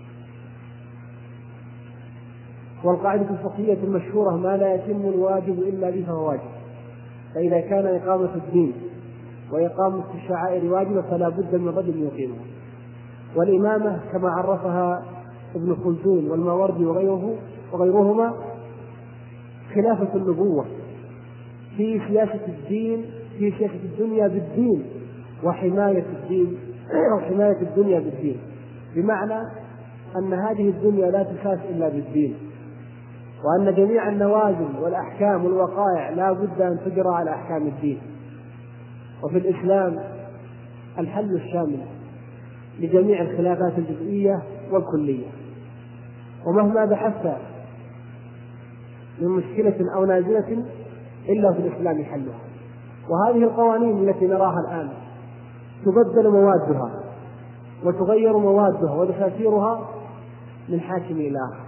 والقاعدة الفقهية المشهورة: ما لا يتم الواجب إلا به فهو واجب. فإذا كان إقامة الدين وإقامة الشعائر واجبة فلا بد من رجل يقيمها. والإمامة كما عرفها ابن خلدون والماوردي وغيره وغيرهما خلافة النبوة في سياسة الدين في سياسة الدنيا بالدين وحماية الدين وحماية الدنيا بالدين، بمعنى أن هذه الدنيا لا تساس إلا بالدين، وأن جميع النوازل والأحكام والوقائع لا بد أن تجرى على أحكام الدين. وفي الإسلام الحل الشامل لجميع الخلافات الجزئية والكلية، ومهما بحثت من مشكلة أو نازلة إلا في الإسلام حلها. وهذه القوانين التي نراها الآن تبدل موادها وتغير موادها ودساتيرها من حاكم إلى آخر،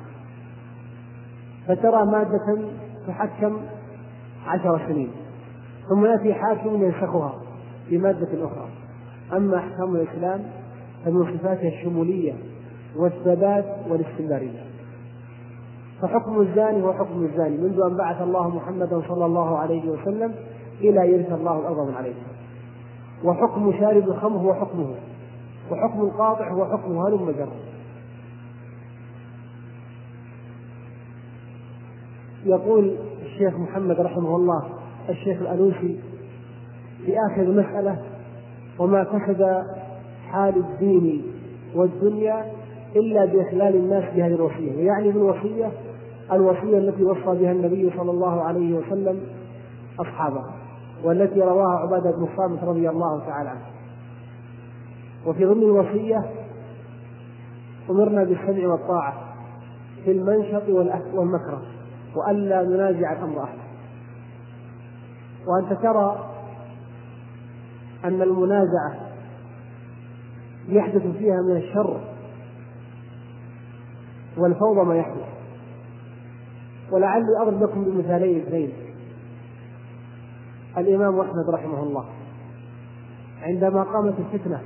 فترى مادة تحكم عشر سنين ثم يأتي حاكم ينسخها بمادة أخرى. أما أحكام الإسلام فمن صفاتها الشمولية والثبات والاستمرارية. فحكم الزاني هو حكم الزاني منذ أن بعث الله محمدا صلى الله عليه وسلم إلى يرث الله الأرض من عليه. وحكم شارب الخمر هو حكمه، وحكم القاطع هو حكمه، هلم جرا. يقول الشيخ محمد رحمه الله الشيخ الألوسي في آخر المسألة: وما كسب حال الدين والدنيا إلا بإخلال الناس بهذه الوصية. ويعني بالوصية الوصية التي وصى بها النبي صلى الله عليه وسلم أصحابه، والتي رواها عبادة بن الصامت رضي الله تعالى عنه. وفي ضمن الوصية: أمرنا بالسمع والطاعة في المنشط والمكره وألا ننازع الأمر أحد. وأنت ترى أن المنازعة يحدث فيها من الشر والفوضى ما يحدث. ولعلي أضرب لكم بمثالين اثنين. الإمام أحمد رحمه الله عندما قامت الفتنة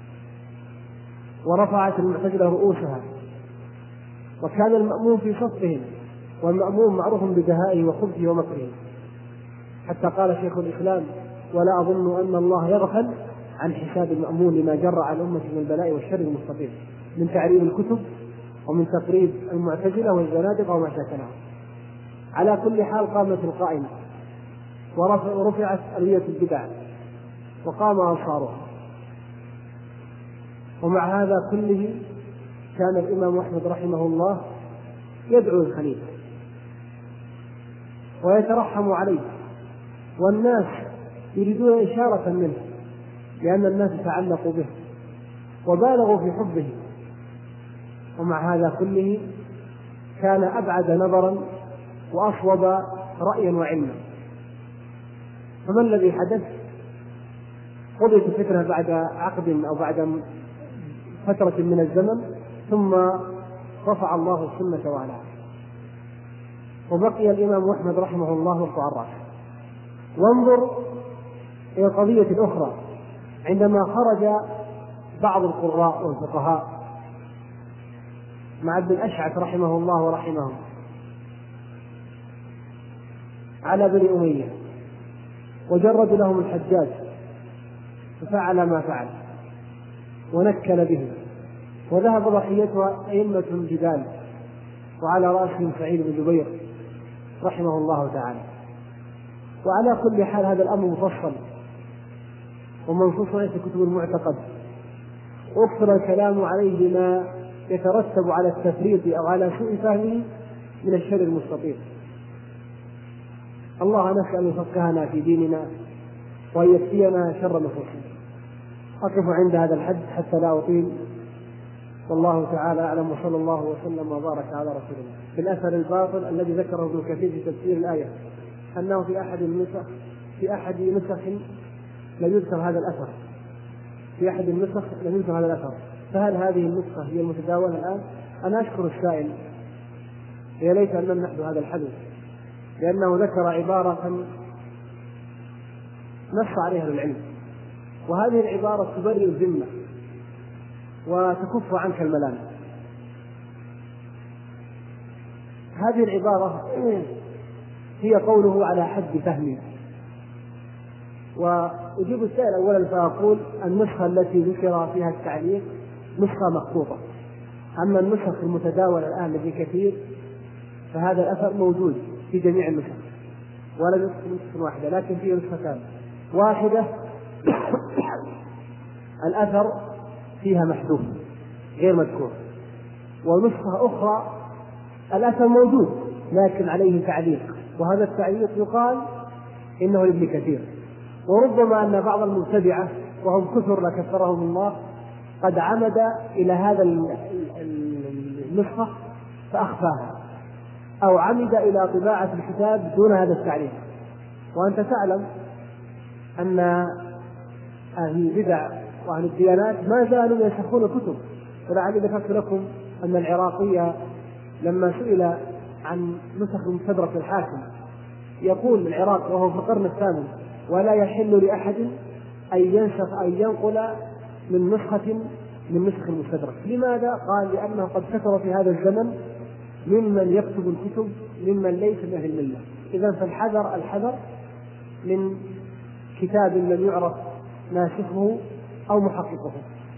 ورفعت المعتزلة رؤوسها وكان المأمون في صفهم، والمأمون معروف بدهائه وخبثه ومكره، حتى قال شيخ الإسلام: ولا أظن أن الله يغفل عن حساب المأمون لما جرى على الأمة من البلاء والشر المستطير. من تعريب الكتب ومن تقريب المعتزلة والزنادقة وما شاكلهم. على كل حال قامت القائمة ورفعت ألوية البدع وقام أنصارها. ومع هذا كله كان الإمام أحمد رحمه الله يدعو الخليفة ويترحم عليه، والناس يريدون إشارة منه لأن الناس تعلقوا به وبالغوا في حبه. ومع هذا كله كان أبعد نظرا وأصوب رأيا وعلما. فما الذي حدث؟ قضيت الفتنة بعد عقد أو بعد فترة من الزمن، ثم رفع الله السنة وعلاها، وبقي الإمام أحمد رحمه الله مرفوع الرأس. وانظر إلى القضية الأخرى، عندما خرج بعض القراء والفقهاء مع ابن الأشعث رحمه الله ورحمه على بني أمية وجرد لهم الحجاج ففعل ما فعل ونكل به، وذهب ضحيتها أئمة الجبال وعلى رأسهم سعيد بن جبير رحمه الله تعالى. وعلى كل حال هذا الأمر مفصل ومنصوص في كتب المعتقد، وأكثر الكلام عليه بما يترتب على التفريط أو على سوء فهمه من الشر المستطيل. الله نسأل أن يفقهنا في ديننا وأن يكفينا شر نفوسنا. أقف عند هذا الحد حتى لا أطيل، والله تعالى أعلم، وصلى الله وسلم وبارك على رسول الله. بالأثر الباطل الذي ذكره ابن كثير في تفسير الآية أنه في أحد النسخ في أحد نسخ لم يذكر هذا الأثر في أحد النسخ لم يذكر هذا الأثر فهل هذه النسخة هي المتداولة الآن؟ أنا أشكر السائل، يا ليت أن نمنح هذا الحدث، لأنه ذكر عبارة نص عليها العلم، وهذه العبارة تبرئ الذمة وتكف عنك الملام. هذه العبارة هي قوله على حد فهمي. وأجيب السائل أولا فأقول النسخة التي ذكر فيها التعليق نسخة مخطوطة، أما النسخ المتداولة الآن الذي كثير فهذا الأثر موجود في جميع النسخ، ولا نسخة واحدة لكن فيه نسختان، واحدة الأثر فيها محذوف غير مذكور، ونسخة أخرى الأثر موجود لكن عليه تعليق، وهذا التعليق يقال إنه لابن كثير. وربما أن بعض المبتدعة وهم كثر لا كفرهم الله قد عمد إلى هذا النسخة فأخفاها، أو عمد إلى طباعة الكتاب دون هذا التعليق. وأنت تعلم أن أهل البدع وأهل الديانات ما زالوا ينسخون كتب. ولعلي ذكرت لكم أن العراقي لما سئل عن نسخ مستدرك الحاكم يقول العراق وهو في القرن الثامن: ولا يحل لأحد أن ينسخ أن ينقل من نسخة من نسخ المستدرك. لماذا؟ قال: لأنه قد كثر في هذا الزمن ممن يكتب الكتب ممن ليس من أهل الملة. إذن فالحذر الحذر من كتاب لم يعرف ناسخه أو محققه.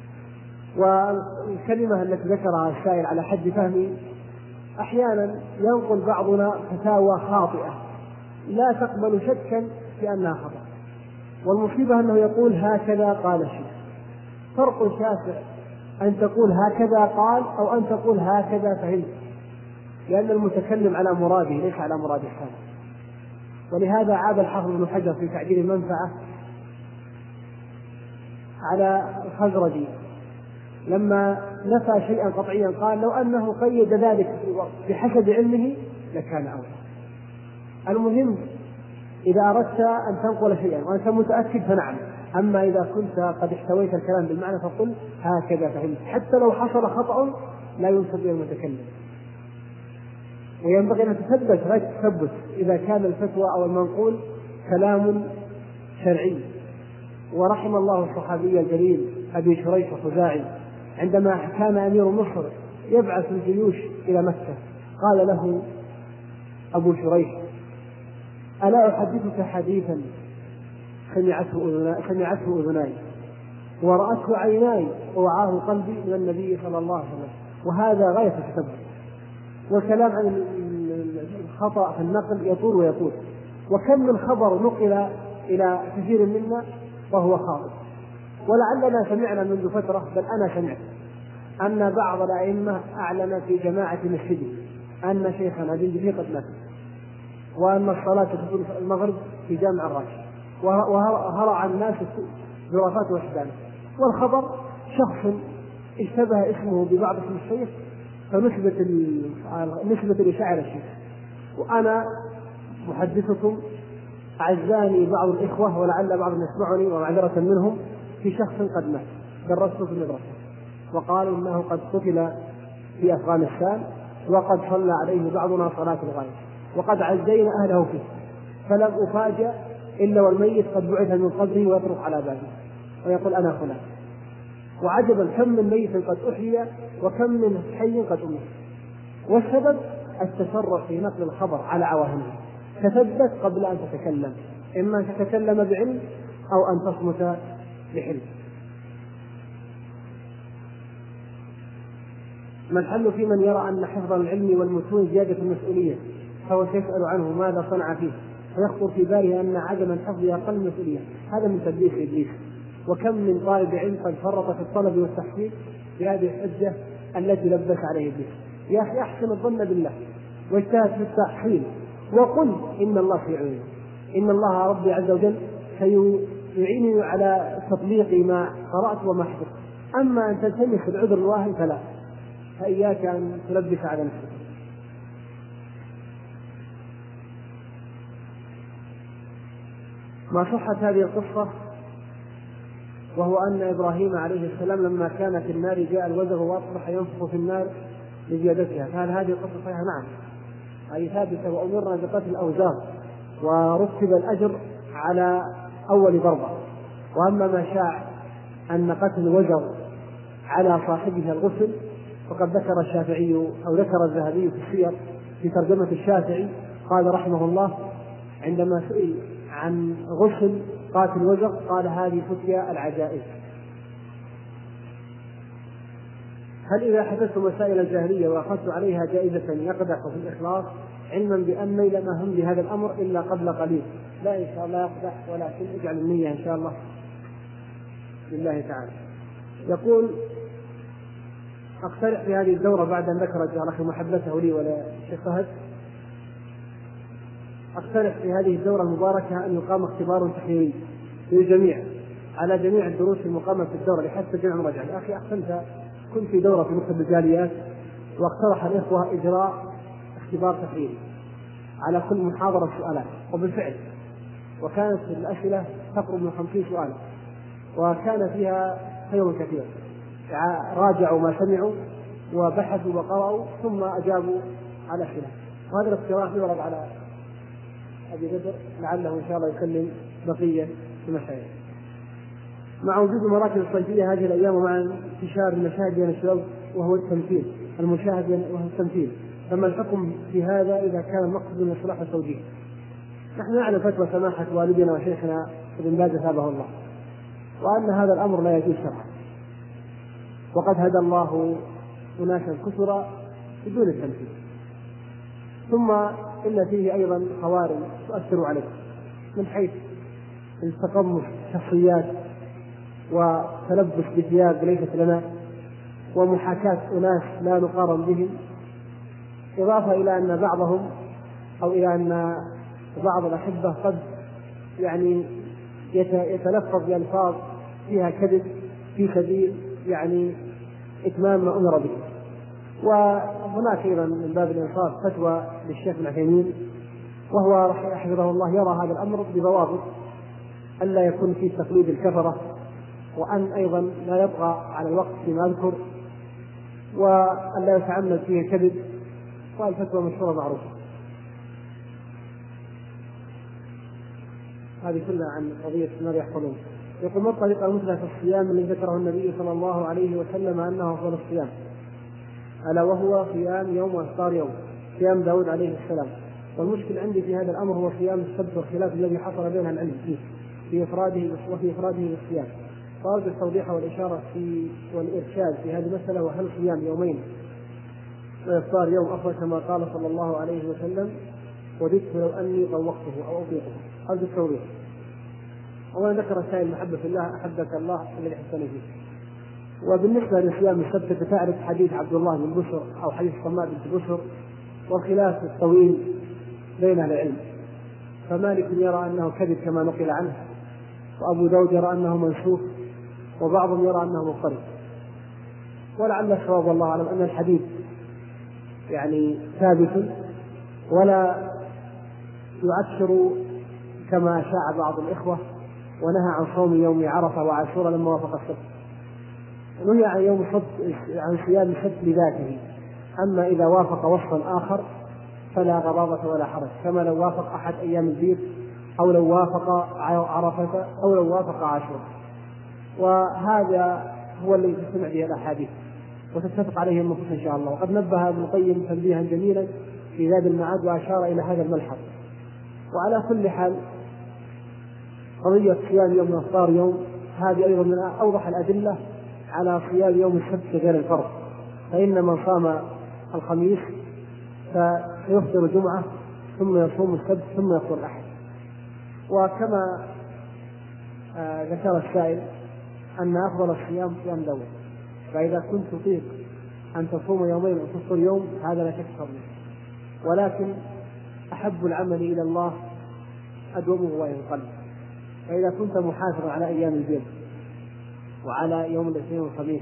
والكلمة التي ذكرها السائل على حد فهمي، أحيانا ينقل بعضنا فتاوى خاطئة لا تقبل شكا في أنها خطأ، والمصيبة أنه يقول هكذا قال الشيخ. فرق شاسع أن تقول هكذا قال أو أن تقول هكذا فهمت، لأن المتكلم على مراده ليس على مراد الحال. ولهذا عاب الحافظ ابن حجر في تعديل المنفعة على الخزرجي لما نفى شيئا قطعيا، قال: لو أنه قيد ذلك بحسب علمه لكان أولى. المهم إذا أردت أن تنقل شيئا وأنت متأكد فنعم، أما إذا كنت قد احتويت الكلام بالمعنى فقل هكذا فهمت، حتى لو حصل خطأ لا ينسب إلى المتكلم. وينبغي أن تثبت غير تثبت إذا كان الفتوى أو المنقول كلام شرعي. ورحم الله الصحابي الجليل أبي شريح الخزاعي عندما كان أمير مصر يبعث الجيوش إلى مكة، قال له أبو شريح: ألا أحدثك حديثا سمعته أذناي ورأته عيناي ووعاه قلبي من النبي صلى الله عليه وسلم، وهذا غاية التثبت. والكلام عن الخطأ في النقل يطول ويطول، وكم من خبر نقل إلى كثير منا وهو خاطئ. ولعلنا سمعنا منذ فترة، بل أنا سمعت أن بعض الأئمة أعلن في جماعة مسجده أن شيخنا جندي قد مات، وأن الصلاة تكون في المغرب في جامع الراشد، وهرع الناس دراسات وحدان. والخبر شخص اشتبه اسمه ببعض اسم الشيخ فنسبة نسبة لشاعر الشيخ. وأنا محدثكم أعزاني بعض الإخوة ولعل بعض يسمعني ومعذرة منهم في شخص قد مات درسته في المدرسة، وقالوا إنه قد قتل في أفغانستان، وقد صلى عليه بعضنا صلاة الغائب، وقد عزينا أهله فيه، فلم أفاجأ إلا والميت قد بعث من قبره ويطرق على بابه ويقول أنا فلان. وعجبا كم من ميت قد أحيي وكم من حي قد أميت. والسبب التسرع في نقل الخبر على عواهنه. تثبت قبل أن تتكلم، إما أن تتكلم بعلم أو أن تصمت بحلم. ما الحل في من يرى أن حفظ العلم والمتون زيادة المسؤولية، فهو سيسأل عنه ماذا صنع فيه، فيخطر في باله أن عدم الحفظ أقل مسؤولية؟ هذا من تدليس إبليس. وكم من طالب علم قد فرط في الطلب والتحصيل بهذه الحجة التي لبس عليه إبليس. يا أخي أحسن الظن بالله واجتهد في التحصيل، وقل إن الله سيعينني، إن الله ربي عز وجل سيعينني على تطبيق ما قرأت وما حفظت. أما أن تلتمس العذر الواهي فلا، فإياك أن تلبس على نفسك. ما صحت هذه القصة وهو أن إبراهيم عليه السلام لما كان في النار جاء الوزغ وأصبح ينفخ في النار لزيادتها، فهل هذه القصة صحيحة؟ نعم، أي ثابتة، وأمرنا بقتل الأوزار ورتب الأجر على أول ضربة. وأما ما شاع أن قتل الوزغ على صاحبه الغسل فقد ذكر الشافعي أو ذكر الذهبي في السير في ترجمة الشافعي قال رحمه الله عندما سئل عن غسل قاتل الوزغ قال هذه فتيا العجائز. هل إذا حدثت مسائل الجاهلية وأخذت عليها جائزة يقدح في الإخلاص علما بأني لم أهم بهذا الأمر إلا قبل قليل؟ لا إن شاء الله يقدح، ولكن اجعل النية إن شاء الله لله تعالى. يقول أقترح في هذه الدورة بعد أن ذكر الأخ محبته لي ولا الشيخ فهد، أقترح في هذه الدورة المباركة أن يقام اختبار تحريري للجميع على جميع الدروس المقامة في الدورة لحتى جمع مراجعة. يا أخي أحسنت، كنت في دورة في مكتب الجاليات واقترح الإخوة إجراء اختبار تحريري على كل محاضرة سؤالات، وبالفعل وكانت الأسئلة تقرب من خمسين سؤال وكان فيها خير كثير. راجعوا ما سمعوا وبحثوا وقرأوا ثم أجابوا على أسئلة. وهذا الاقتراح يعرض على أبي بدر لعله إن شاء الله يكلم بقية المشايخ. مع وجود المراكز الصيفية هذه الأيام ومع انتشار المشاهد بين الشباب وهو التمثيل المشاهد وهو التمثيل، فما الحكم في هذا إذا كان المقصد من إصلاح التوجيه؟ نحن نعلم فتوى سماحة والدنا وشيخنا ابن باز ثابه الله، وأن هذا الأمر لا يجوز شرعا، وقد هدى الله أناسا كثرا بدون التمثيل. ثم إن فيه أيضا خوارج تؤثر عليه من حيث التقمص شخصيات وتلبس بثياب ليست لنا ومحاكاة أناس لا نقارن بهم، إضافة إلى أن بعضهم أو إلى أن بعض الأحبة قد يعني يتلفظ بألفاظ فيها كذب في سبيل يعني إتمام ما أمر به. وهناك أيضا من باب الإنصاف فتوى للشيخ العثيمين وهو حفظه الله يرى هذا الأمر بضوابط، ألا يكون فيه تقليد الكفرة، وأن أيضا لا يبقى على الوقت فيما أذكر، وأن لا يتعمد فيه الكذب، والفتوى مشهورة معروفة. هذه كلها عن قضية ماذا يحفظون. يقول ما الطريقة المثلى في الصيام الذي ذكره النبي صلى الله عليه وسلم أنه أفضل الصيام، ألا وهو صيام يوم وإفطار يوم، صيام داود عليه السلام؟ والمشكل عندي في هذا الأمر هو صيام السبت والخلاف الذي حصل بين العلم فيه في إفراده وفي إفراده بالصيام. طالب التوضيح والإشارة في والإرشاد في هذه المسألة، وهل صيام يومين وإفطار يوم أفضل كما قال صلى الله عليه وسلم؟ وددت لو أني طوقته أو أطيقه. هذا التوضيح. أولا ذكر السائل محبة في الله أحبك الله الذي أحسن فيه. وبالنسبة لصيام السبت فتعرف حديث عبد الله بن بشر أو حديث صماء بنت بشر والخلاف الطويل بين أهل العلم، فمالك يرى أنه كذب كما نقل عنه، وأبو داود يرى أنه منسوخ، وبعضهم يرى أنه مضطرب. ولعل الصواب والله أعلم أن الحديث يعني ثابت ولا يؤثر كما شاع بعض الإخوة، ونهى عن صوم يوم عرفة وعاشوراء لما وافق السبت. نهي عن يوم السبت عن صيام السبت لذاته، أما إذا وافق وصفا آخر فلا غضاضة ولا حرج، كما لو وافق أحد أيام البيض أو لو وافق عرفة أو لو وافق عاشوراء. وهذا هو الذي تجتمع به الأحاديث وتتفق عليه النصوص إن شاء الله. وقد نبه ابن القيم تنبيها جميلا في زاد المعاد وأشار إلى هذا الملحظ. وعلى كل حال قضية صيام يوم وإفطار يوم هذه أيضا من أوضح الأدلة على صيام يوم السبت غير الفرض، فإن من صام الخميس فيفطر الجمعة ثم يصوم السبت ثم يفطر الأحد. وكما آه ذكر السائل أن أفضل الصيام صيام داود، فإذا كنت تطيق أن تصوم يومين وتفطر يوم هذا لا شك فضله، ولكن أحب العمل إلى الله أدومه وإن قل. فإذا كنت محافظا على أيام البيض وعلى يوم الاثنين والخميس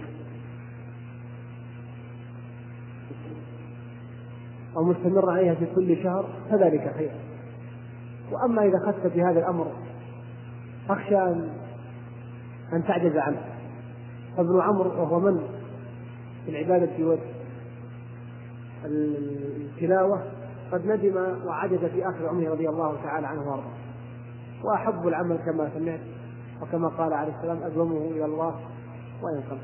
ومستمر عليها في كل شهر فذلك خير. وأما إذا أخذت في هذا الأمر أخشى أن تعجز عنه. فابن عمرو وهو من في العبادة والتلاوة قد ندم وعجز في آخر عمره رضي الله تعالى عنه وارضاه. وأحب العمل كما سمعت وكما قال عليه السلام أدومه إلى الله وإن قل.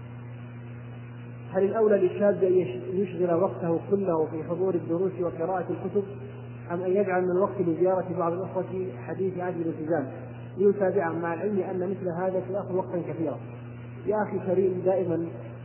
هل الأولى للشاب أن يشغل وقته كله في حضور الدروس وقراءة الكتب، أم أن يجعل من الوقت لزيارة بعض الأخوة حديث عهد الالتزام ليتابعهم، مع العلم أن مثل هذا سيأخذ وقتا كثيرا؟ يا أخي كريم، دائما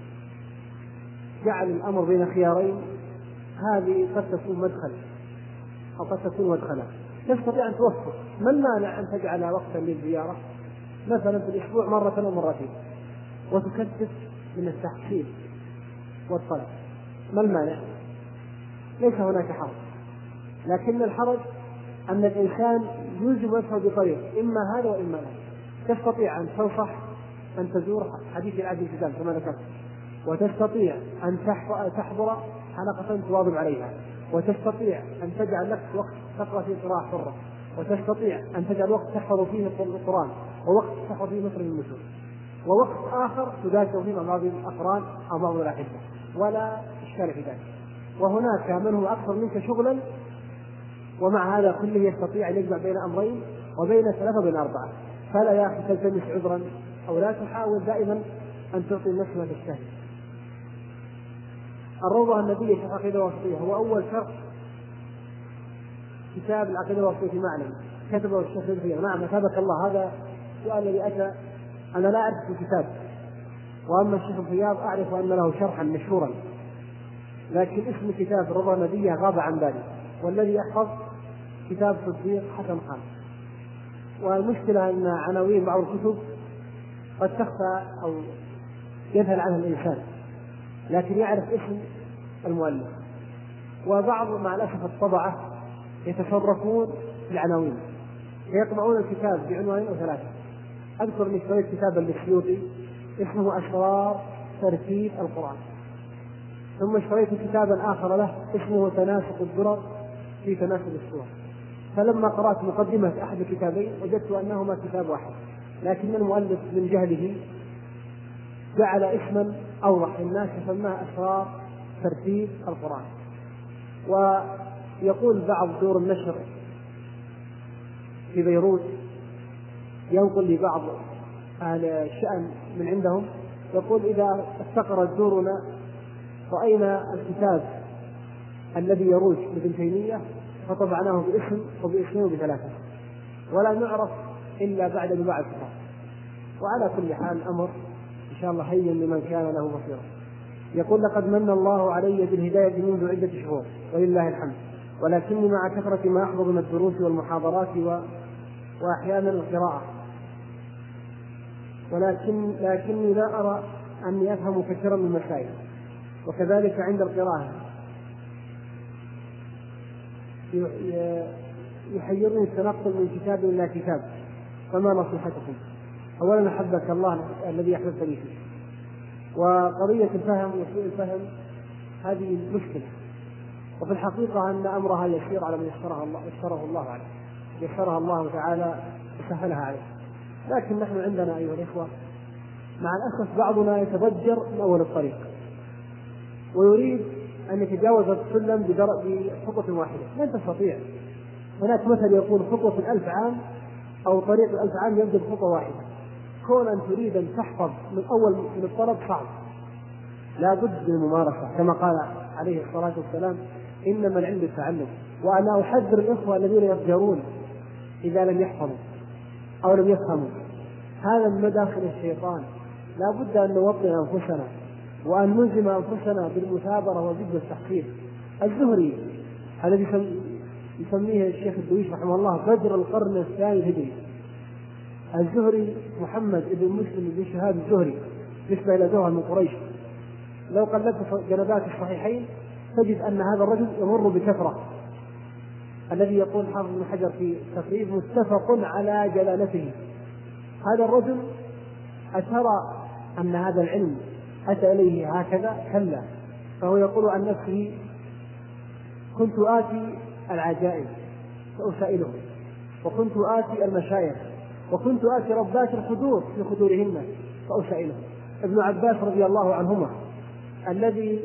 جعل الأمر بين خيارين، هذه قد تكون مدخل أو قد تكون مدخلا. تستطيع أن توفق. ما المانع أن تجعل وقتا للزيارة مثلا في الأسبوع مرة أو مرتين وتكثف من التحصيل والطلب؟ ما المانع؟ ليس هناك حرج، لكن الحرج أن الإنسان يلزم نفسه بطريق إما هذا وإما لا. تستطيع أن تنصح أن تزور حديث العهد الالتزام كما ذكرت، وتستطيع أن تحضر حلقة تواظب عليها، وتستطيع أن تجعل لك وقت تقرأ فيه قراءة حرة، وتستطيع أن تجعل وقت تحفظ فيه القرآن، ووقت تحفظ فيه مصر المسلم، ووقت آخر تذاكر فيه مع بعض الأقران أو بعض الأحبة، ولا إشكال في ذلك. وهناك من هو أكثر منك شغلا ومع هذا كله يستطيع أن يجمع بين أمرين وبين ثلاثة وبين أربعة. فلا يا أخي تلتمس عذرا أو لا تحاول دائما أن تعطي النفس ما تشتهي. الروضة النبوية في العقيدة الواسطية هو أول شرط كتاب العقيدة الواسطية في معلم كتبه الشيخ الفيض. نعم أثابك الله، هذا السؤال الذي أتى أنا لا أعرف الكتاب، وأما الشيخ الفياض أعرف أن له شرحا مشهورا، لكن اسم كتاب الروضة النبوية غاب عن بالي، والذي يحفظ كتاب صديق حسن خان. والمشكلة أن عناوين بعض الكتب قد تخفى أو يذهل عنها الإنسان، لكن يعرف اسم المؤلف. وبعض مع الأسف الطبعة يتصرفون في العناوين فيطبعون الكتاب بعنوانين أو ثلاثة. أذكر أني اشتريت كتابا للسيوطي اسمه أسرار ترتيب القرآن، ثم اشتريت كتابا آخر له اسمه تناسق الدرر في تناسق السور. فلما قرأت مقدمة أحد الكتابين وجدت أنهما كتاب واحد، لكن المؤلف من جهله جعل اسما أوضح للناس فسماه أسرار ترتيب القرآن. ويقول بعض دور النشر في بيروت ينقل لبعض أهل الشأن من عندهم يقول إذا استقرت دورنا رأينا الكتاب الذي يروج لابن تيمية فطبعناه باسم وباسمين وبثلاثة، ولا نعرف إلا بعد طباعة الكتاب. وعلى كل حال الأمر إن شاء الله هين لمن كان له بصيرة. يقول لقد من الله علي بالهداية منذ عدة شهور ولله الحمد، ولكني مع كثرة ما أحضر من الدروس والمحاضرات و... وأحيانا القراءة، ولكن لكني لا أرى أني أفهم كثيرا من المسائل، وكذلك عند القراءة يحيرني التنقل من كتاب إلى كتاب، فما نصيحتكم؟ أولا أحبك الله الذي أحببت لي فيه، وقضية الفهم وسوء الفهم هذه مشكلة، وفي الحقيقة أن أمرها يسير على من يسره الله يسره الله عليه يسرها الله تعالى وسهلها عليه. لكن نحن عندنا أيها الإخوة مع الأسف بعضنا يتضجر من أول الطريق ويريد أن يتجاوز السلم بخطوة واحدة. لن تستطيع. هناك مثل يقول خطوة الألف عام أو طريق الألف عام يبدأ بخطوة واحدة. كون أن تريد أن تحفظ من أول من الطلب صعب، لا بد من الممارسة كما قال عليه الصلاة والسلام إنما العلم بالتعلم. وأنا أحذر الإخوة الذين يفجرون إذا لم يحفظوا أو لم يفهموا، هذا من مداخل الشيطان. لا بد أن نوطن أنفسنا وأن نلزم أنفسنا بالمثابرة وجد التحقيق. الزهري الذي يسميه الشيخ الدويش رحمه الله بدر القرن الثاني الهجري، الزهري محمد بن مسلم بن شهاب الزهري نسبة إلى زهر من قريش. لو قلبت جنبات الصحيحين تجد أن هذا الرجل يمر بكثرة. الذي يقول حافظ بن حجر في تقريب متفق على جلالته. هذا الرجل أترى أن هذا العلم أتى إليه هكذا؟ كلا. فهو يقول عن نفسه كنت آتي العجائب فأسائله، وكنت آتي المشايخ، وكنت آتي ربات الخدور في خدورهن فأسائله. ابن عباس رضي الله عنهما الذي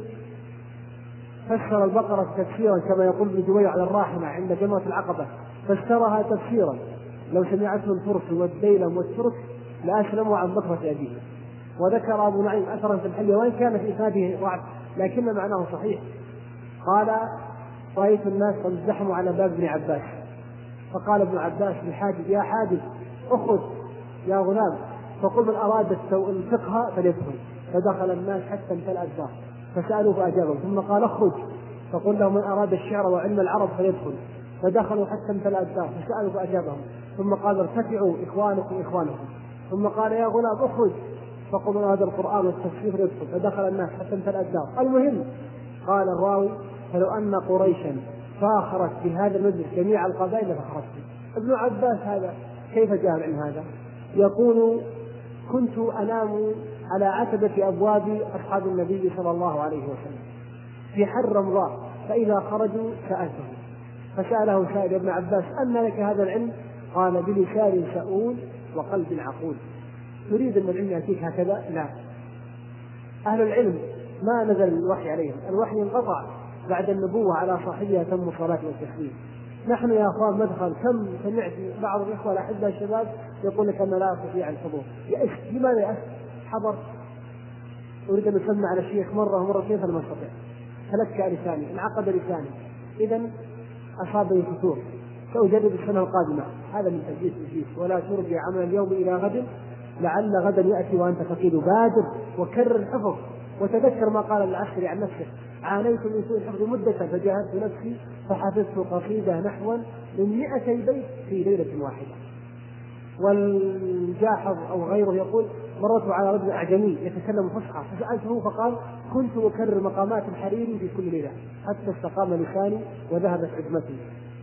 فسر البقرة تفسيرا كما يقول ابن جبير على الراحمة عند جمرة العقبة، فسرها تفسيرا لو سمعته الفرس والديلم والترك لأسلموا عن بكرة أبيه. وذكر أبو نعيم أثرا في الحلية وإن كان في إسناده ضعف لكن معناه صحيح. قال رأيت الناس قد ازدحموا على باب ابن عباس، فقال ابن عباس لحاجب يا حاجب اخرج يا غلام فقل من أراد الفقه فليدخل. فدخل الناس حتى امتلأ الدار فسألوا فأجابوا، ثم قال اخرج فقل له من أراد الشعر وعلم العرب فليدخل. فدخلوا حتى امتلأ الدار فسألوا فأجابهم، ثم قال ارتفعوا إخوانكم إخوانكم. ثم قال يا غلام اخرج فقل من أراد القرآن والتفسير فليدخل. فدخل الناس حتى امتلأ الدار. المهم قال الراوي فلو أن قريشا فاخرت بهذا المجلس جميع القبائل فخرجت. ابن عباس هذا كيف جاء العلم هذا؟ يقول كنت أنام على عتبة أبواب أصحاب النبي صلى الله عليه وسلم في حر رمضان، فإذا خرجوا سألته. فسأله سائل ابن عباس أن لك هذا العلم؟ قال بلسان سؤول وقلب عقول. تريد أن العلم يأتيك هكذا؟ لا. أهل العلم ما نزل الوحي عليهم، الوحي انقطع بعد النبوة على صاحبها تم الصلاة والتسليم. نحن يا أخوان مدخل كم سمعت بعض الإخوة الأحبة الشباب يقول لك أنا لا أستطيع الحضور. يأس. لماذا يأس؟ حضر أريد أن أسمع على الشيخ مرة ومرتين فلم أستطيع، تلكأ لساني انعقد لساني، إذن أصابني فتور، سأجرب السنة القادمة. هذا من تجديد إبليس. ولا ترجع عمل اليوم إلى غد لعل غدا يأتي وأنت فقيد. بادر وكرر الحفظ وتذكر ما قال العسكري عن نفسه عانيت من سوء الحفظ مدة فجاهدت نفسي فحفظت قصيدة نحوا من مئتي بيت في ليلة واحدة. والجاحظ أو غيره يقول مررت على رجل أعجمي يتكلم فصحى فسألته فقال كنت أكرر مقامات الحريري في كل ليلة حتى استقام لساني وذهبت عزمتي.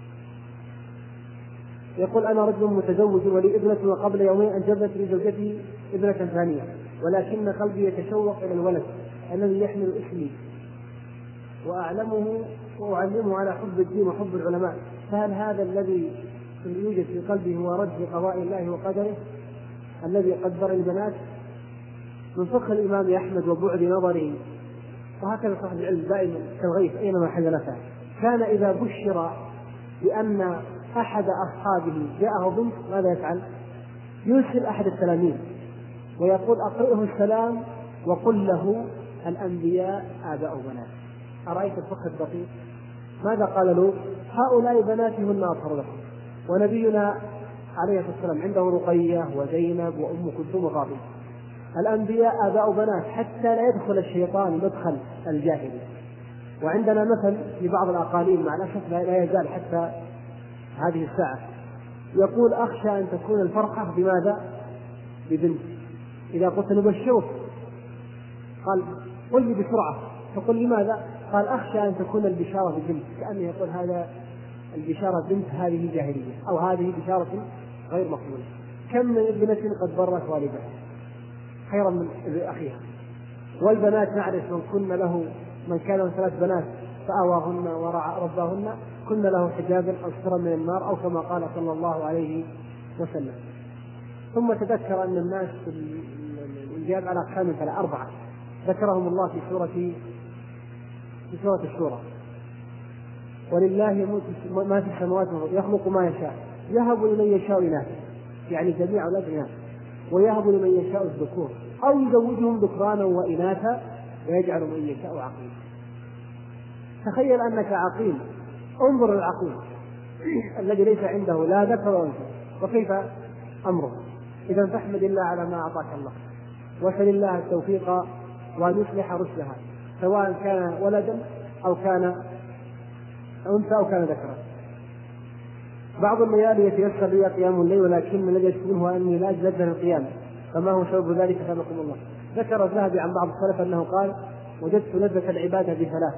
يقول أنا رجل متزوج ولي ابنة وقبل يومين أنجبت لزوجتي ابنة ثانية، ولكن قلبي يتشوق إلى الولد الذي يحمل اسمي وأعلمه وأعلمه على حب الدين وحب العلماء، فهل هذا الذي يوجد في قلبي هو رد قضاء الله وقدره الذي قدر البنات؟ من فقه الإمام أحمد وبعد نظره. وهكذا صاحب العلم دائما كالغيث أينما حل نفسه. كان إذا بشر بأن أحد أصحابه جاءه بنت ماذا يفعل؟ يرسل أحد التلاميذ ويقول أقرئه السلام وقل له الأنبياء آباء بنات. أرأيت الفقه الدقيق؟ ماذا قال له؟ هؤلاء بناتي هن أطهر لكم، ونبينا عليه الصلاة والسلام عنده رقية وزينب وأم كلثوم وفاطمة. الأنبياء آباء وبنات حتى لا يدخل الشيطان مدخل الجاهلية. وعندنا مثل في بعض الأقاليم مع الأسف لا يزال حتى هذه الساعة، يقول أخشى أن تكون الفرحة بماذا؟ ببنت. إذا قلت نبشرك قال قل لي بسرعة، فقل لماذا؟ قال أخشى أن تكون البشارة ببنت، كأنه يقول هذا البشارة بنت هذه جاهلية أو هذه بشارة غير مقبولة. كم من ابنة قد برت والدها خيرا من أخيها. والبنات نعرف من كن له من كان له ثلاث بنات فآواهن ورعى رباهن كن له حجابا أو سترا من النار، أو كما قال صلى الله عليه وسلم. ثم تذكر أن الناس الإنجاب على أقسام ثلاثة أربعة ذكرهم الله في سورة في سورة الشورى: ولله ما في السماوات يخلق ما يشاء يهب لمن يشاء إناثا، يعني جميع أولاد إناث، ويهب لمن يشاء الذكور أو يزوجهم ذكرانا وإناثا ويجعل من يشاء عقيم. تخيل أنك عقيم، انظر العقيم الذي ليس عنده لا ذكر ولا أنثى، وكيف أمره؟ إذا فاحمد الله على ما أعطاك الله، وسل الله التوفيق وأن يصلح رشدها، سواء كان ولدا أو كان أنثى أو كان ذكرا. بعض الليالي يتيسر لي قيام الليل، ولكن الذي يشكونه أني لا أجد القيام، فما هو سبب ذلك؟ سبحانكم الله. ذكر الذهبي عن بعض السلف أنه قال: وجدت لذة العبادة بثلاث: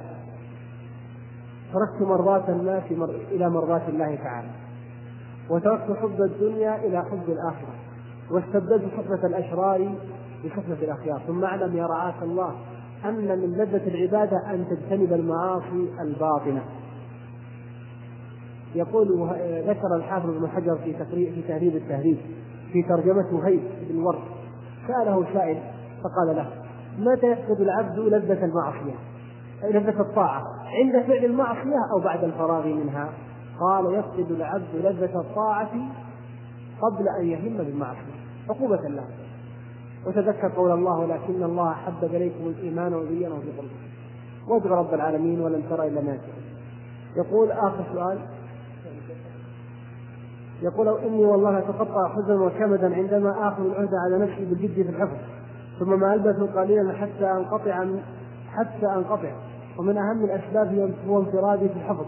تركت مرضاة الناس مر... إلى مرضاة الله تعالى، وتركت حب الدنيا إلى حب الآخرة، واستبدلت صفة الأشرار بصفة الأخيار. ثم اعلم يا رعاك الله أن من لذة العبادة أن تجتنب المعاصي الباطنة. يقول ذكر الحافظ ابن حجر في في تهذيب التهذيب في ترجمة وهيب بن ورد، سأله سائل فقال له: متى يفقد العبد لذة المعصية لذة الطاعة، عند فعل المعصية أو بعد الفراغ منها؟ قال: يفقد العبد لذة الطاعة قبل أن يهم بالمعصية عقوبة له. وتذكر قول الله: ولكن الله حبب إليكم الإيمان وزينه في قلوبكم وادعوا رب العالمين ولن ترى إلا ما يشاء. يقول آخر سؤال، يقول: إني والله أتقطع حزنا وكمدا عندما آخذ العهد على نفسي بالجد في الحفظ، ثم ما ألبث قليلا حتى أنقطع حتى أنقطع ومن أهم الأسباب هو انفرادي في الحفظ،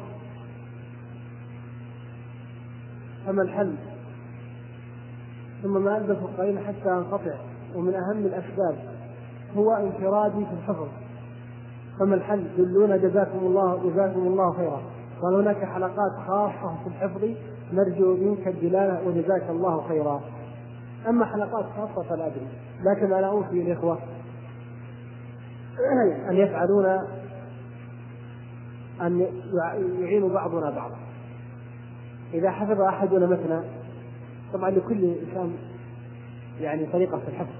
فما الحل؟ ثم ما ألبث قليلا حتى أنقطع ومن أهم الأسباب هو انفرادي في الحفظ، فما الحل؟ دلونا جزاكم الله جزاكم الله خيرا. قال: هناك حلقات خاصة في الحفظ نرجو منك الدلالة وجزاك الله خيرا. أما حلقات خاصة فلا أدري، لكن أنا أوصي الإخوة أن يفعلون أن يعينوا بعضنا بعضا. إذا حفظ أحدنا مثلا، طبعا لكل إنسان يعني طريقة في الحفظ،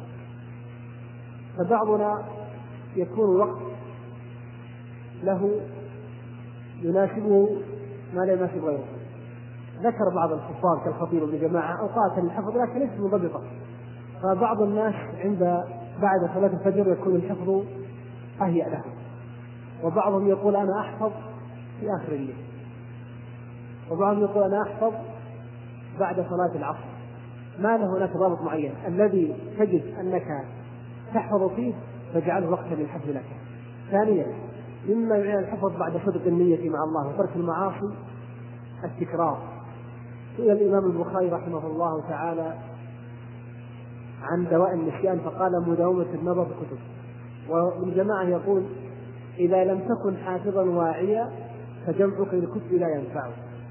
فبعضنا يكون وقت له يناسبه ما لا يناسب غيره. ذكر بعض الحفاظ كالخطيب ابن جماعة أوقات الحفظ لكن ليست منضبطة، فبعض الناس عند بعد صلاة الفجر يكون الحفظ أهيأ له، وبعضهم يقول أنا أحفظ في آخر الليل، وبعضهم يقول أنا أحفظ بعد صلاة العصر. ما له هناك ضابط معين، الذي تجد أنك تحفظ فيه فاجعله وقتا للحفظ لك. ثانيا، مما يعين الحفظ بعد صدق النية مع الله وترك المعاصي التكرار. سئل الإمام البخاري رحمه الله تعالى عن دواء النسيان فقال: مداومة النظر في الكتب. وابن جماعة يقول: إذا لم تكن حافظا واعيا فجمعك للكتب لا ينفع.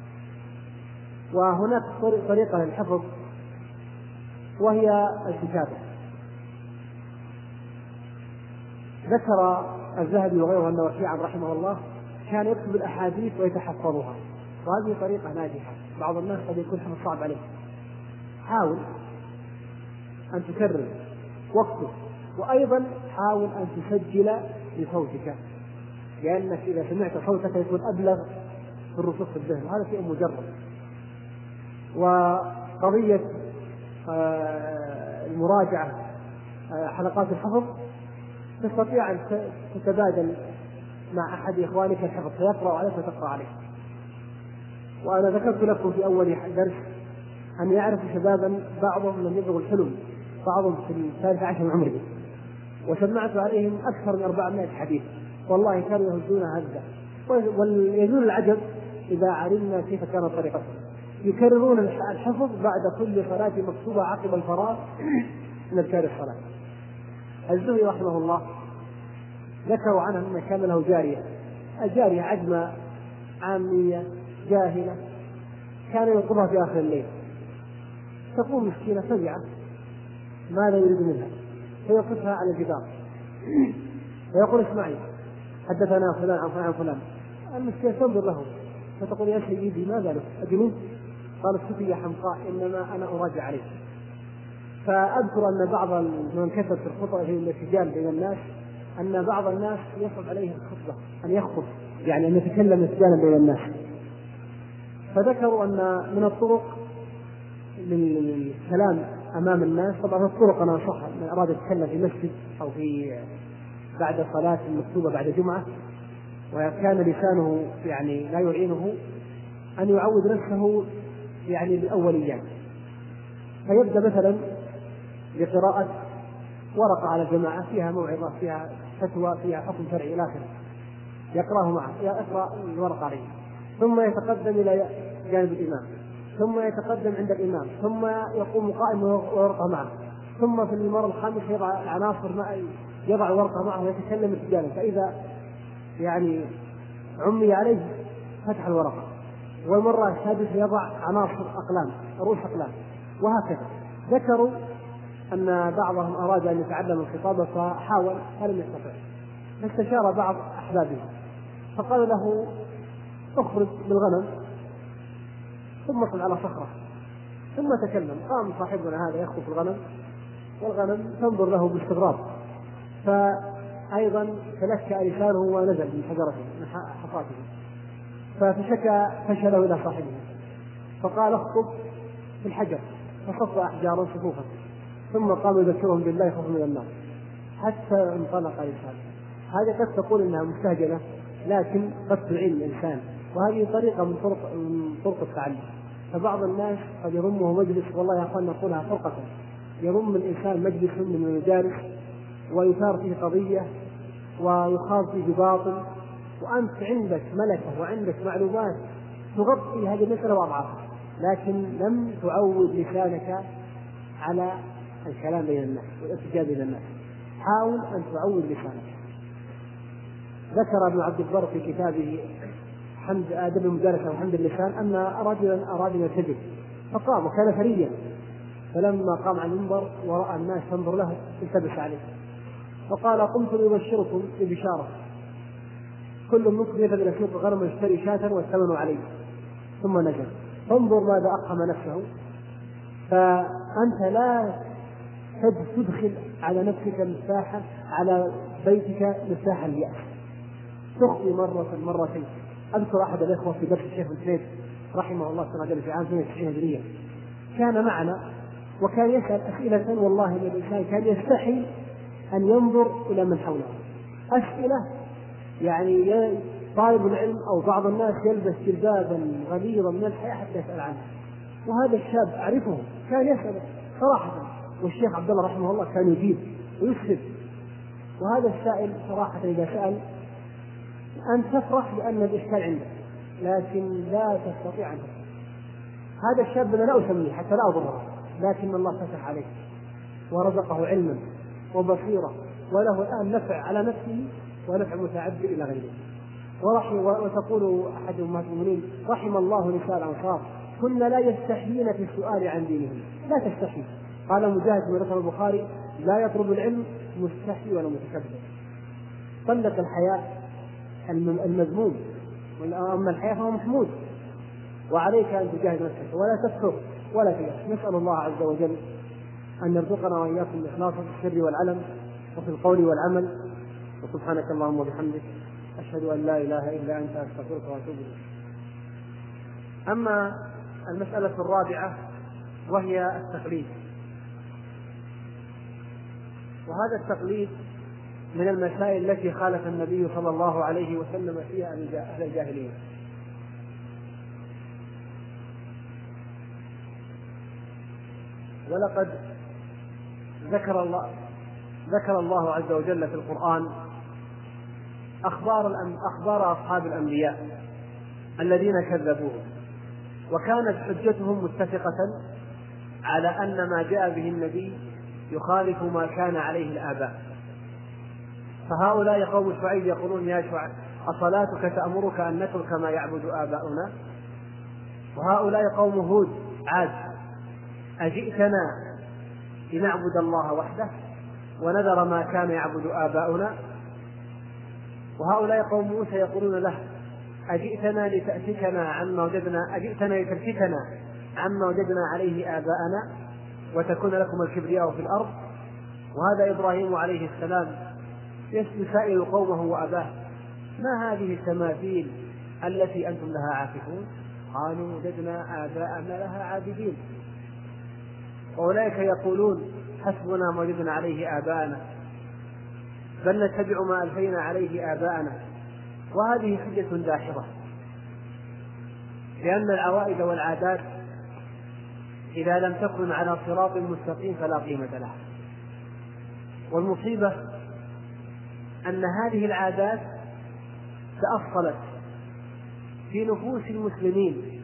وهناك طريقة للحفظ وهي الكتابة. ذكر الذهبي وغيره أن وكيعا رحمه الله كان يكتب الأحاديث ويتحفظها، وهذه طريقة ناجحة. بعض الناس قد يكون حفظ صعب عليه، حاول أن تكرر واكتب، وأيضا حاول أن تسجل بصوتك، لأنك إذا سمعت صوتك يكون أبلغ في الرسوخ في الذهن، هذا شيء مجرد. وقضية المراجعة حلقات الحفظ تستطيع أن تتبادل مع أحد إخوانك الحفظ فيقرأ عليك وتقرأ عليه. وأنا ذكرت لكم في أول درس أن يعرف شبابا بعضهم لم يبلغ الحلم، بعضهم في الثالث عشر من عمره، وسمعت عليهم أكثر من أربعمائة حديث، والله كانوا يهزون هزة. ويزول العجب إذا علمنا كيف كانت طريقتهم، يكررون الحفظ بعد كل صلاة مكتوبة عقب الفراغ من أذكار الصلاة. الزهري رحمه الله ذكروا عنه أن كان له جارية، الجارية عجمة عامية جاهلة، كان ينقضها في آخر الليل، تقوم مسكينة فزعة ماذا يريد منها، فيوقفها على الجدار ويقول اسمعي حدثنا فلان عن فلان عن فلان، المسكينة تنظر له فتقول يا سيدي ماذا لك أجنون؟ قال اسكتي يا حمقاء إنما أنا أراجع عليك. فأذكر أن بعض من كثرت الخطأ في الاتجاه بين الناس أن بعض الناس يصعب عليه الخطبة أن يخطب، يعني أن يتكلم اتجاها بين الناس. فذكروا أن من الطرق للكلام أمام الناس، طبعا الطرق أنا أنصح من أراد يتكلم في مسجد أو في بعد صلاة مكتوبة بعد جمعة وكان لسانه يعني لا يعينه، أن يعود نفسه يعني بالأوليات، فيبدأ مثلا بقراءة ورقة على الجماعة فيها موعظة فيها فتوى فيها حكم شرعي إلى آخره، يقرأه معه يقرأ الورقة عليه، ثم يتقدم إلى جانب الإمام، ثم يتقدم عند الإمام، ثم يقوم قائم وورقة معه، ثم في المرة الخامسة يضع العناصر مع يضع ورقة معه ويتكلم اتجاهه، فإذا يعني عمي عليه فتح الورقة، والمرة السادسة يضع عناصر أقلام رؤوس أقلام، وهكذا. ذكروا أن بعضهم أراد أن يتعلم الخطابة فحاول فلم يستطع، فاستشار بعض أحبابه فقال له اخرج بالغنم ثم اطلع على صخرة ثم تكلم. قام صاحبنا هذا يخطف الغنم والغنم تنظر له باستغراب، فأيضا تلكأ لسانه ونزل من حجرته من حصاته، فشكى فشله إلى صاحبه فقال اخطب في الحجر، فصف أحجارا صفوفا، ثم قام يذكرهم بالله خوفا من النار حتى انطلق لسانه. هذه قد تقول انها مستهجنة لكن قد تعين الانسان، وهذه طريقة من طرق من طرق التعلم. فبعض الناس قد يضمه مجلس، والله يا اخوان نقولها فرقة، يضم الانسان مجلس من المجالس ويثار فيه قضية ويخاض فيه باطل، وانت عندك ملكة وعندك معلومات تغطي هذه المسألة واضعافها، لكن لم تعود لسانك على الكلام بين الناس والاتجاه بين الناس. حاول أن تعود لسانك. ذكر ابن عبد البر في كتابه حمد آداب المجالسة وحمد اللسان أن رجلا أراد أن يرتجل فقام وكان ثريا، فلما قام عن المنبر ورأى الناس تنظر له التبس عليه فقال قمت لأبشركم ببشارة، كل منكم يذهب إلى سوق الغنم ويشتري شاة والثمن عليه، ثم نزل. فانظر ماذا أقحم نفسه. فأنت لا تدخل على نفسك مفتاحا على بيتك مفتاح اليأس، تخطي مرة مرتين. أذكر أحد الإخوة في درس الشيخ الفريد رحمه الله سنة في عام اثنين وتسعين هجرية كان معنا وكان يسأل أسئلة والله من الإنسان كان يستحي أن ينظر إلى من حوله، أسئلة يعني طالب العلم أو بعض الناس يلبس جلبابا غليظا من الحياة حتى يسأل عنه، وهذا الشاب أعرفه كان يسأل صراحة، والشيخ عبد الله رحمه الله كان يجيب ويسلم. وهذا السائل صراحة إذا سأل أن تفرح لأن الإشكال عندك لكن لا تستطيع أن تفرح. هذا الشاب أنا لا أسميه حتى لا أضره، لكن الله فتح عليه ورزقه علما وبصيرة وله الآن نفع على نفسه ونفع متعدد إلى غيره. ورحم وتقول أحد أمهات المؤمنين رحم الله نساء الأنصار كنا لا يستحيين في السؤال عن دينهم. لا تستحي، قال مجاهد من رسول البخاري لا يطلب العلم مستحي ولا متكبر. طلق الحياء المذموم، أما الحياء فهو محمود، وعليك أن تجاهد نفسك ولا تكفر ولا تيأس. نسأل الله عز وجل أن يرزقنا وإياكم الإخلاص في السر والعلم وفي القول والعمل. وسبحانك اللهم وبحمدك أشهد أن لا إله إلا أنت أستغفرك وأتوب إليك. أما المسألة الرابعة وهي التقليد، وهذا التقليد من المسائل التي خالف النبي صلى الله عليه وسلم فيها أهل الجاهلية. ولقد ذكر الله ذكر الله عز وجل في القرآن أخبار أخبار أصحاب الأنبياء الذين كذبوه، وكانت حجتهم متفقة على أن ما جاء به النبي يخالف ما كان عليه الآباء. فهؤلاء قوم شعيب يقولون يا شعيب أصلاتك تأمرك أن نترك ما يعبد آباؤنا؟ وهؤلاء قوم هود عاد أجئتنا لنعبد الله وحده ونذر ما كان يعبد آباؤنا؟ وهؤلاء قوم موسى يقولون له أجئتنا لتأتكنا عما وجدنا أجئتنا لتلفتنا عما وجدنا عليه آباءنا وتكون لكم الكبرياء في الأرض. وهذا إبراهيم عليه السلام يسأل قومه وأباه ما هذه التماثيل التي أنتم لها عاكفون؟ قالوا وجدنا آباءنا لها عابدين. وأولئك يقولون حسبنا ما وجدنا عليه آباءنا بل نتبع ما ألفينا عليه آباءنا. وهذه حجة داحضة، لأن العوائد والعادات إذا لم تكن على صراط مستقيم فلا قيمة لها. والمصيبة أن هذه العادات تأصلت في نفوس المسلمين،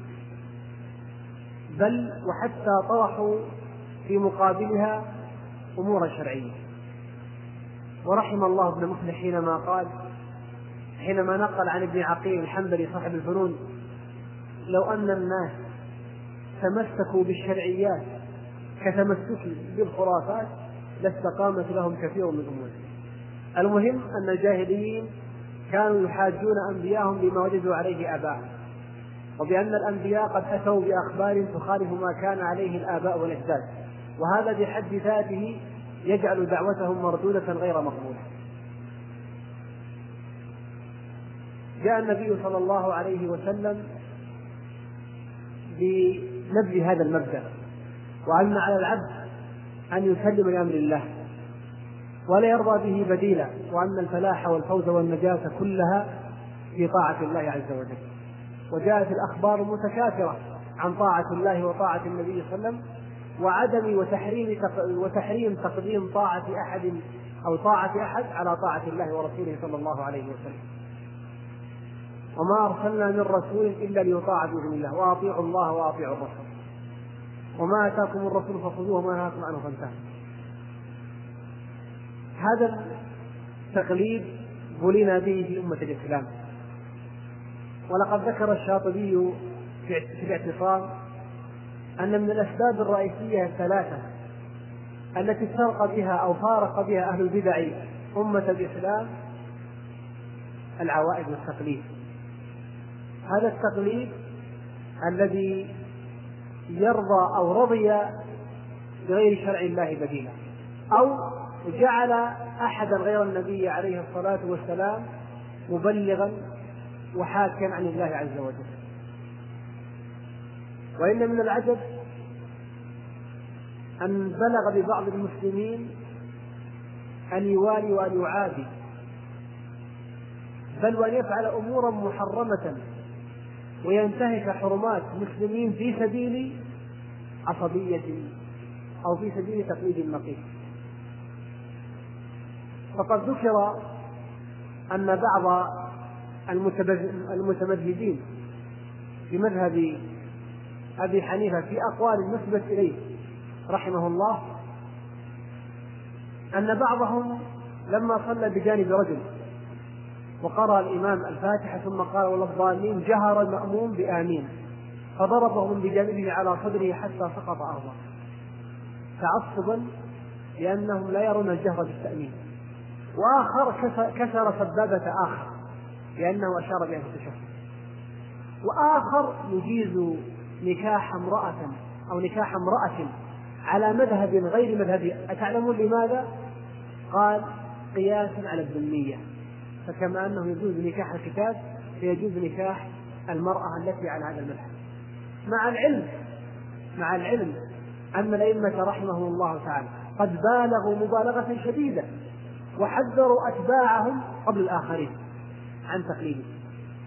بل وحتى طرحوا في مقابلها أمورا شرعية. ورحم الله ابن مفلح حينما قال حينما نقل عن ابن عقيل الحنبلي صاحب الفنون لو أن الناس تمسكوا بالشرعيات كتمسك بالخرافات لاستقامت لهم كثير من أمورهم. المهم أن الجاهليين كانوا يحاجون أنبياءهم بما وجدوا عليه آباءهم، وبأن الأنبياء قد أتوا بأخبار تخالف ما كان عليه الآباء والأجداد، وهذا بحد ذاته يجعل دعوتهم مردودة غير مقبولة. جاء النبي صلى الله عليه وسلم بنبذ هذا المبدأ، وأن على العبد أن يسلم لأمر الله ولا يرضى به بديلا، وأن الفلاح والفوز والنجاة كلها في طاعة الله عز وجل. وجاءت الأخبار متكاثرة عن طاعة الله وطاعة النبي صلى الله عليه وسلم، وعدم وتحريم وتحريم تقديم طاعة أحد أو طاعة أحد على طاعة الله ورسوله صلى الله عليه وسلم. وما أرسلنا من رسول إلا ليطاع بإذن الله وأطيعوا الله وأطيعوا الرسول وما آتاكم الرسول فخذوه وما نهاكم عنه فانتهوا. هذا التقليد بلينا به في أمة الإسلام. ولقد ذكر الشاطبي في الاعتصام أن من الأسباب الرئيسية الثلاثة التي افترق بها أو فارق بها أهل البدع أمة الإسلام العوائد والتقليد. هذا التقليد الذي يرضى أو رضي بغير شرع الله بديلا، أو جعل أحدا غير النبي عليه الصلاة والسلام مبلغا وحاكيا عن الله عز وجل. وإن من العجب أن بلغ ببعض المسلمين أن يوالي وأن يعادي، بل وأن يفعل أمورا محرمة وينتهك حرمات مسلمين في سبيل عصبية أو في سبيل تقليد النقيض. فقد ذكر أن بعض المتمذهبين في مذهب أبي حنيفة في أقوال نسبت إليه رحمه الله أن بعضهم لما صلى بجانب رجل وقرأ الإمام الفاتحة ثم قال ولا الضالين جهر المأموم بآمين فضربه من بجانبه على صدره حتى سقط أرضا تعصبا لأنهم لا يرون الجهر بالتأمين. وآخر كسر سبابة آخر لأنه أشار بها في التشهد. وآخر يجيز نكاح امرأة أو نكاح امرأة على مذهب غير مذهبي. أتعلمون لماذا؟ قال قياسا على الذمية، فكما أنه يجوز نكاح الكتاب فيجوز نكاح المرأة التي على هذا المذهب، مع العلم مع العلم أن الأئمة رحمهم الله تعالى قد بالغوا مبالغة شديدة وحذروا أتباعهم قبل الآخرين عن تقليده.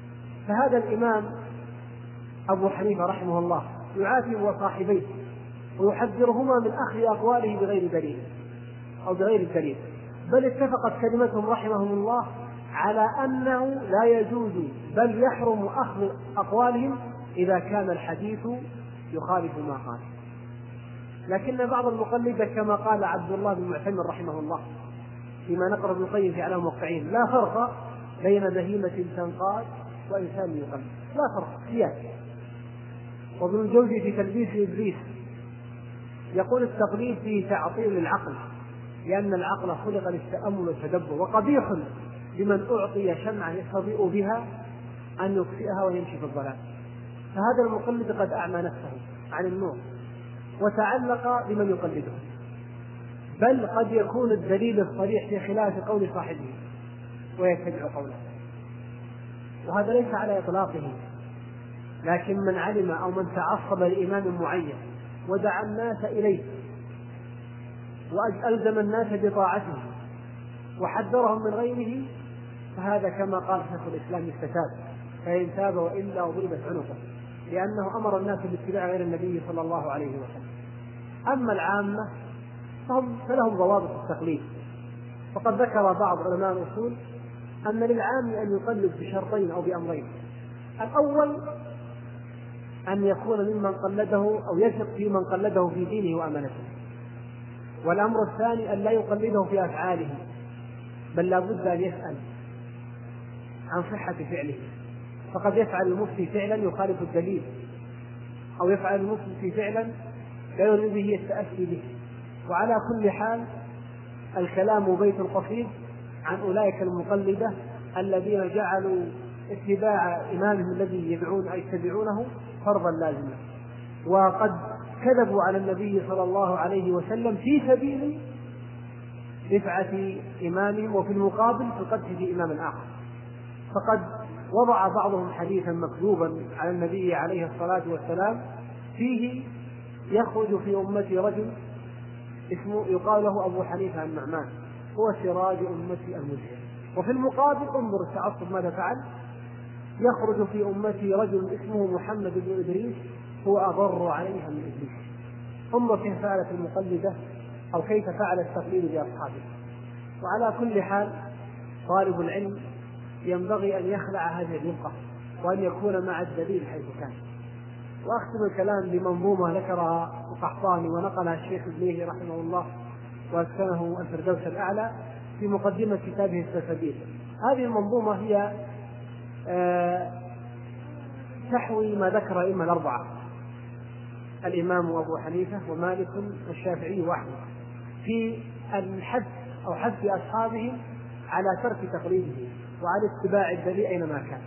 فهذا الإمام أبو حنيفة رحمه الله يعاتب صاحبيه ويحذرهما من أخذ أقواله بغير دليل أو بغير الدليل، بل اتفقت كلمتهم رحمهم الله على أنه لا يجوز بل يحرم أخذ أقوالهم إذا كان الحديث يخالف ما قال. لكن بعض المقلدة كما قال عبد الله بن معتمر رحمه الله فيما نقرأ ابن القيم في أعلام الموقعين: لا فرق بين بهيمة تنقاد وإنسان يقلد، لا فرق سياق. وابن الجوزي في تلبيس إبليس يقول: التقليد فيه تعطيل العقل، لأن العقل خلق للتأمل والتدبر، وقبيح لمن أعطي شمعا يستضيء بها أن يطفئها ويمشي في الظلام. فهذا المقلد قد أعمى نفسه عن النور وتعلق بمن يقلده، بل قد يكون الدليل الصريح في خلاف قول صاحبه ويتبع قوله، وهذا ليس على إطلاقه. لكن من علم أو من تعصب لإمام معين ودعا الناس إليه وألزم الناس بطاعته وحذرهم من غيره، فهذا كما قال شيخ الإسلام استتاب، فإن تاب وإلا وضربت عنقه، لأنه أمر الناس باتباع غير النبي صلى الله عليه وسلم. أما العامة فهم فلهم ضوابط التقليد، فقد ذكر بعض علماء الأصول أن للعام أن يقلد بشرطين أو بأمرين: الأول أن يكون ممن قلده أو يثق في من قلده في دينه وأمانته، والأمر الثاني أن لا يقلده في أفعاله، بل لا بد أن يسأل عن صحة فعله، فقد يفعل المفتي فعلا يخالف الدليل، أو يفعل المفتي فعلا لا يريد به التأسي به. وعلى كل حال الكلام بيت قصيد عن أولئك المقلدة الذين جعلوا اتباع إمامهم الذي يدعون أو يتبعونه فرضا لازما، وقد كذبوا على النبي صلى الله عليه وسلم في سبيل رفعة إمامهم، وفي المقابل في القدح في إمام آخر. فقد وضع بعضهم حديثا مكذوبا على النبي عليه الصلاة والسلام فيه: يخرج في أمتي رجل اسمه يقال له أبو حنيفة النعمان، هو سراج أمتي المزهر. وفي المقابل انظر التعصب ماذا فعل: يخرج في أمتي رجل اسمه محمد بن إدريس، هو أضر عليها من إبليس. انظر كيف فعلت المقلدة أو كيف فعل التقليد بأصحابه. وعلى كل حال طالب العلم ينبغي أن يخلع هذه الرقة وأن يكون مع الدليل حيث كان. وأختم الكلام بمنظومة ذكرها القحطاني ونقلها الشيخ ابنيه رحمه الله وأسكنه الفردوس الأعلى في مقدمة كتابه السلسبيل. هذه المنظومة هي أه تحوي ما ذكر الأئمة الأربعة: الإمام أبو حنيفة ومالك والشافعي وأحمد، في الحث أو حث أصحابهم على ترك تقليده وعلى اتباع الدليل أينما كان.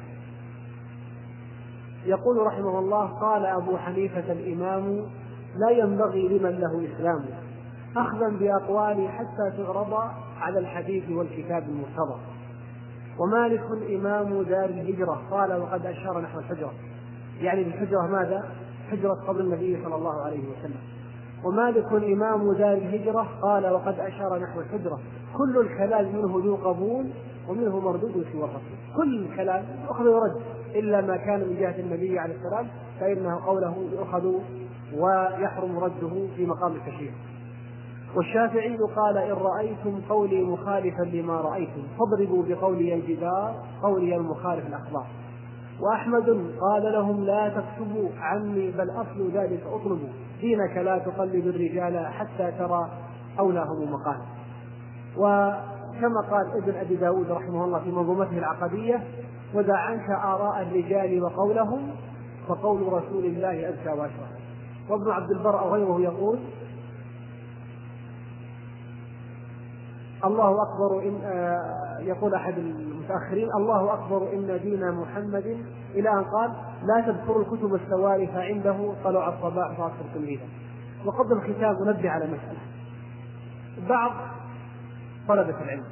يقول رحمه الله: قال أبو حنيفة الإمام: لا ينبغي لمن له إسلام أخذا بأقوالي حتى تغرض على الحديث والكتاب المرتضى. ومالك إمام دار الهجرة، قال وقد أشار نحو الحجرة، يعني بالحجرة ماذا؟ حجرة قبر النبي صلى الله عليه وسلم. ومالك إمام دار الهجرة، قال وقد أشار نحو الحجرة. كل الكلام منه ذو قبول ومنه مردود سوى الرسول. كل الكلام يؤخذ ورد إلا ما كان من جهة النبي عليه السلام فإنه قوله يؤخذ ويحرم رده في مقام التشريع. والشافعي قال: إن رأيتم قولي مخالفا لما رأيتم فاضربوا بقولي الجدار قولي المخالف الأخبار. وأحمد قال لهم: لا تكتبوا عني بل أصل ذلك أطلبوا، دينك لا تقلد الرجال حتى ترى أولاهم مقال. وكما قال ابن أبي داود رحمه الله في منظومته العقدية: ودع عنك آراء الرجال وقولهم فقول رسول الله أزكى وأشرف. وابن عبد البر أو غيره يقول: الله أكبر إن يقول أحد المتأخرين: الله أكبر إن دين محمد، إلى أن قال: لا تذكروا الكتب السواري فعنده طلع الصباح فأصر تمهيدا. وقبل الختام نبه على مسألة: بعض طلبة العلم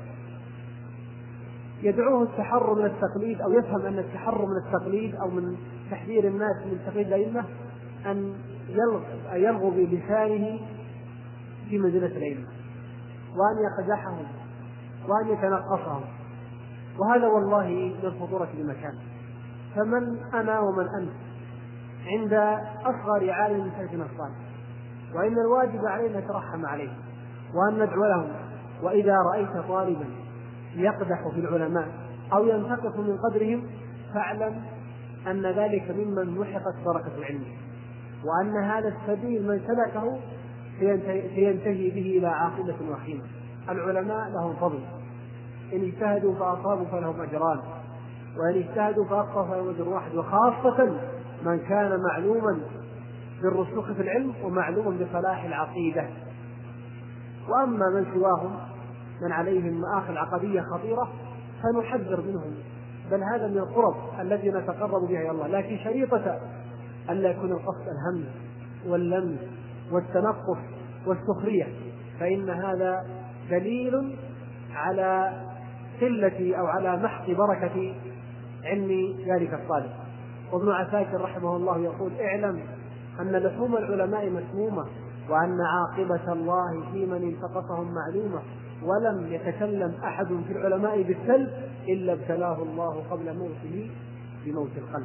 يدعوه التحرر من التقليد، أو يفهم أن التحرر من التقليد أو من تحذير الناس من تقليد الأئمة أن يلغو بلسانه في منزلة الأئمة وأن يقدحهم وأن يتنقصهم، وهذا والله من خطورة المكان. فمن أنا ومن أنت عند أصغر عالم من سلفنا الصالح؟ وإن الواجب علينا أن نترحم عليهم وأن ندعو لهم. وإذا رأيت طالبا يقدح في العلماء أو ينتقص من قدرهم فاعلم أن ذلك ممن محقت بركة العلم، وأن هذا السبيل من سلكه سينتهي به إلى عاقبة وخيمة. العلماء لهم فضل، إن اجتهدوا فأصابوا فلهم أجران، وإن اجتهدوا فأخطأوا فلهم أجر واحد، وخاصة من كان معلوما بالرسوخ في العلم ومعلوما بصلاح العقيدة. وأما من سواهم من عليهم مآخذ عقدية خطيرة فنحذر منهم، بل هذا من القرب التي نتقرب بها إلى الله، لكن شريطة أن لا يكون القصد الهم واللمس والتنقص والسخرية، فإن هذا دليل على قلة أو على محق بركة علم ذلك الطالب. وابن عساكر رحمه الله يقول: اعلم أن لحوم العلماء مسمومة، وأن عاقبة الله في من انتقصهم معلومة، ولم يتكلم أحد في العلماء بالسلب إلا ابتلاه الله قبل موته بموت القلب.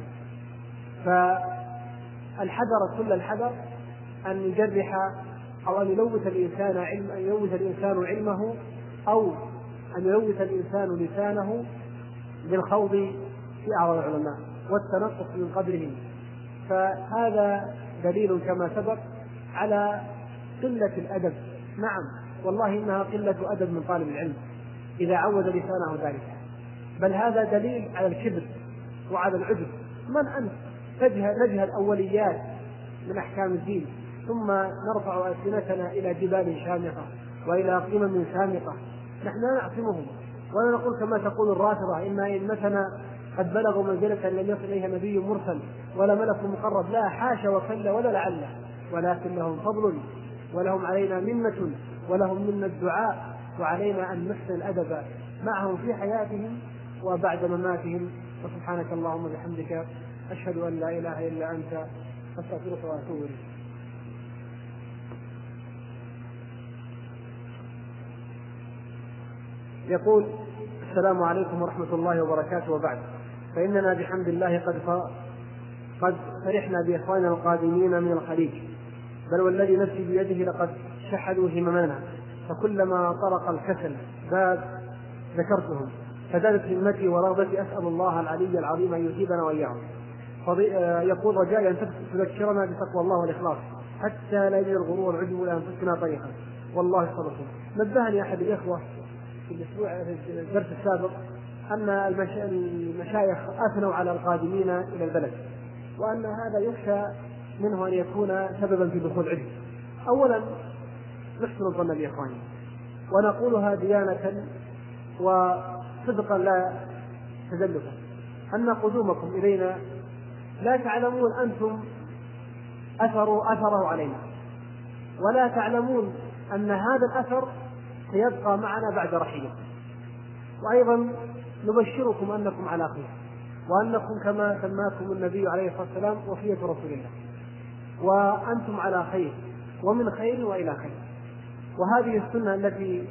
فالحذر كل الحذر أن يجرح أو أن يلوث الإنسان علم أن يلوث الإنسان علمه أو أن يلوث الإنسان لسانه بالخوض في أعراض العلماء والتنقص من قدرهم. فهذا دليل كما سبق على قلة الأدب. نعم والله إنها قلة أدب من طالب العلم إذا عود لسانه ذلك، بل هذا دليل على الكبر وعلى العجب. من أنت نجهل أوليات من أحكام الدين ثم نرفع ألسنتنا إلى جبال شامخة وإلى قمم سامقة؟ نحن لا نعصمهم ولا نقول كما تقول الرافضة إن أئمتنا قد بلغوا منزلة لم يصل إليها نبي مرسل ولا ملك مقرب. لا، حاشا وكلا ولا لعل، ولكن لهم فضل ولهم علينا منة ولهم منا الدعاء، وعلينا أن نحسن الأدب معهم في حياتهم وبعد مماتهم. وسبحانك اللهم وبحمدك أشهد أن لا إله إلا أنت أستغفرك وأتوب إليك. يقول: السلام عليكم ورحمة الله وبركاته، وبعد، فإننا بحمد الله قد قد فرحنا بإخواننا القادمين من الخليج، بل والذي نفسي بيده لقد شحذوا هممنا، فكلما طرق الكسل باب ذكرتهم، فزادت همتي ورغبتي. أسأل الله العلي العظيم أن يثيبنا وإياهم. يقول: رجاء أن تذكرنا بتقوى الله والإخلاص حتى لا يجد الغرور والعجب لأنفسنا طريقا، والله صدقكم. نبهني أحد الإخوة في الأسبوع في الدرس السابق أن المشايخ أثنوا على القادمين إلى البلد، وأن هذا يخشى منه أن يكون سببا في دخول عجب. أولا نحسن الظن بإخواننا ونقولها ديانة وصدقا لا تزلفا أن قدومكم إلينا لا تعلمون أنتم أثروا أثره علينا، ولا تعلمون أن هذا الأثر سيبقى معنا بعد رحيلكم. وأيضا نبشركم أنكم على خير، وأنكم كما سماكم النبي عليه الصلاة والسلام وصية رسول الله، وأنتم على خير ومن خير وإلى خير. وهذه السنة التي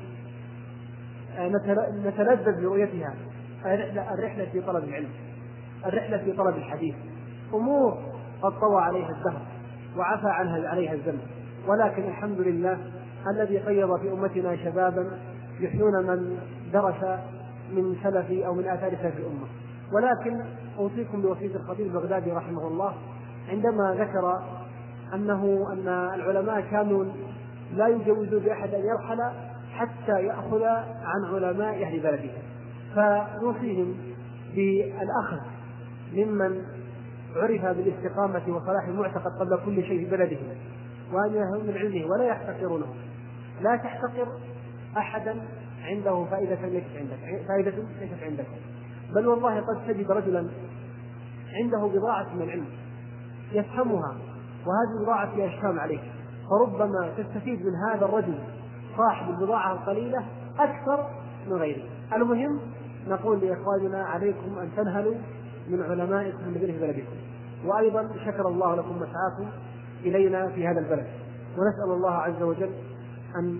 نتلذذ برؤيتها، الرحلة في طلب العلم، الرحلة في طلب الحديث، أمور قد طوى عليها الدهر وعفى عنها عليها الزمن، ولكن الحمد لله الذي قيض في أمتنا شبابا يحيون من درس من سلف أو من آثار سلف الأمة. ولكن أوصيكم بوصية الخطيب البغدادي رحمه الله عندما ذكر أنه أن العلماء كانوا لا يجوزوا بأحد أن يرحل حتى يأخذ عن علماء أهل بلده، فنوصيهم بالأخذ ممن عرف بالاستقامة وصلاح المعتقد قبل كل شيء في بلده، وأن يهموا من علمه ولا يحتقرونه. لا تحتقر أحدا عنده فائدة ليست عندك، فائدة ليست عندك، بل والله قد تجد رجلا عنده بضاعة من العلم يفهمها وهذه البضاعة فيها إشكال عليك، فربما تستفيد من هذا الرجل صاحب البضاعة القليلة أكثر من غيره. المهم نقول لإخواننا: عليكم أن تنهلوا من علمائكم الذين في بلدكم. وأيضا شكر الله لكم مسعاكم إلينا في هذا البلد، ونسأل الله عز وجل أن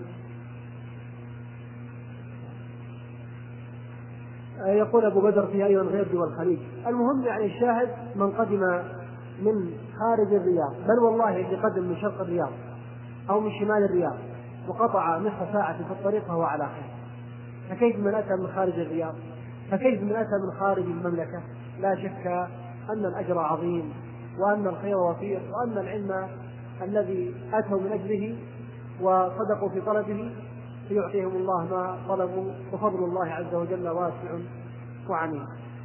يقول أبو بدر في أيضا غير دول الخليج. المهم يعني الشاهد من قدم من خارج الرياض، بل والله اللي قدم من شرق الرياض أو من شمال الرياض وقطع نصف ساعة في الطريق فهو على خير، فكيف من أتى من خارج الرياض؟ فكيف من أتى من خارج المملكة؟ لا شك أن الأجر عظيم، وأن الخير وفير، وأن العلم الذي أتوا من أجله وصدقوا في طلبه سيعطيهم الله ما طلبوا، وفضل الله عز وجل واسع وعميق.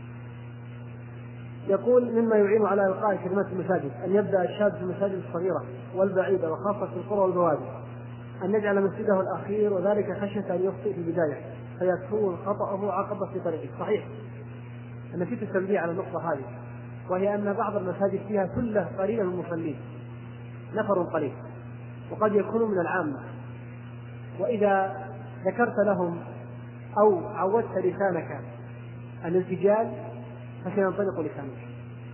يقول: مما يعين على إلقاء كلمات المساجد أن يبدأ الشاب في المساجد الصغيرة والبعيدة وخاصة في القرى والبوادي، أن يجعل مسجده الأخير، وذلك خشية أن يخطئ في البداية فيكون خطأه عقبة في طريقه. صحيح، أنا نسيت التنبيه على النقطة هذه، وهي أن بعض المساجد فيها ثلة قليلة من المصلين، نفر قليل، وقد يكونوا من العامة، وإذا ذكرت لهم أو عودت لسانك الانسجال فسينطلق لسانك.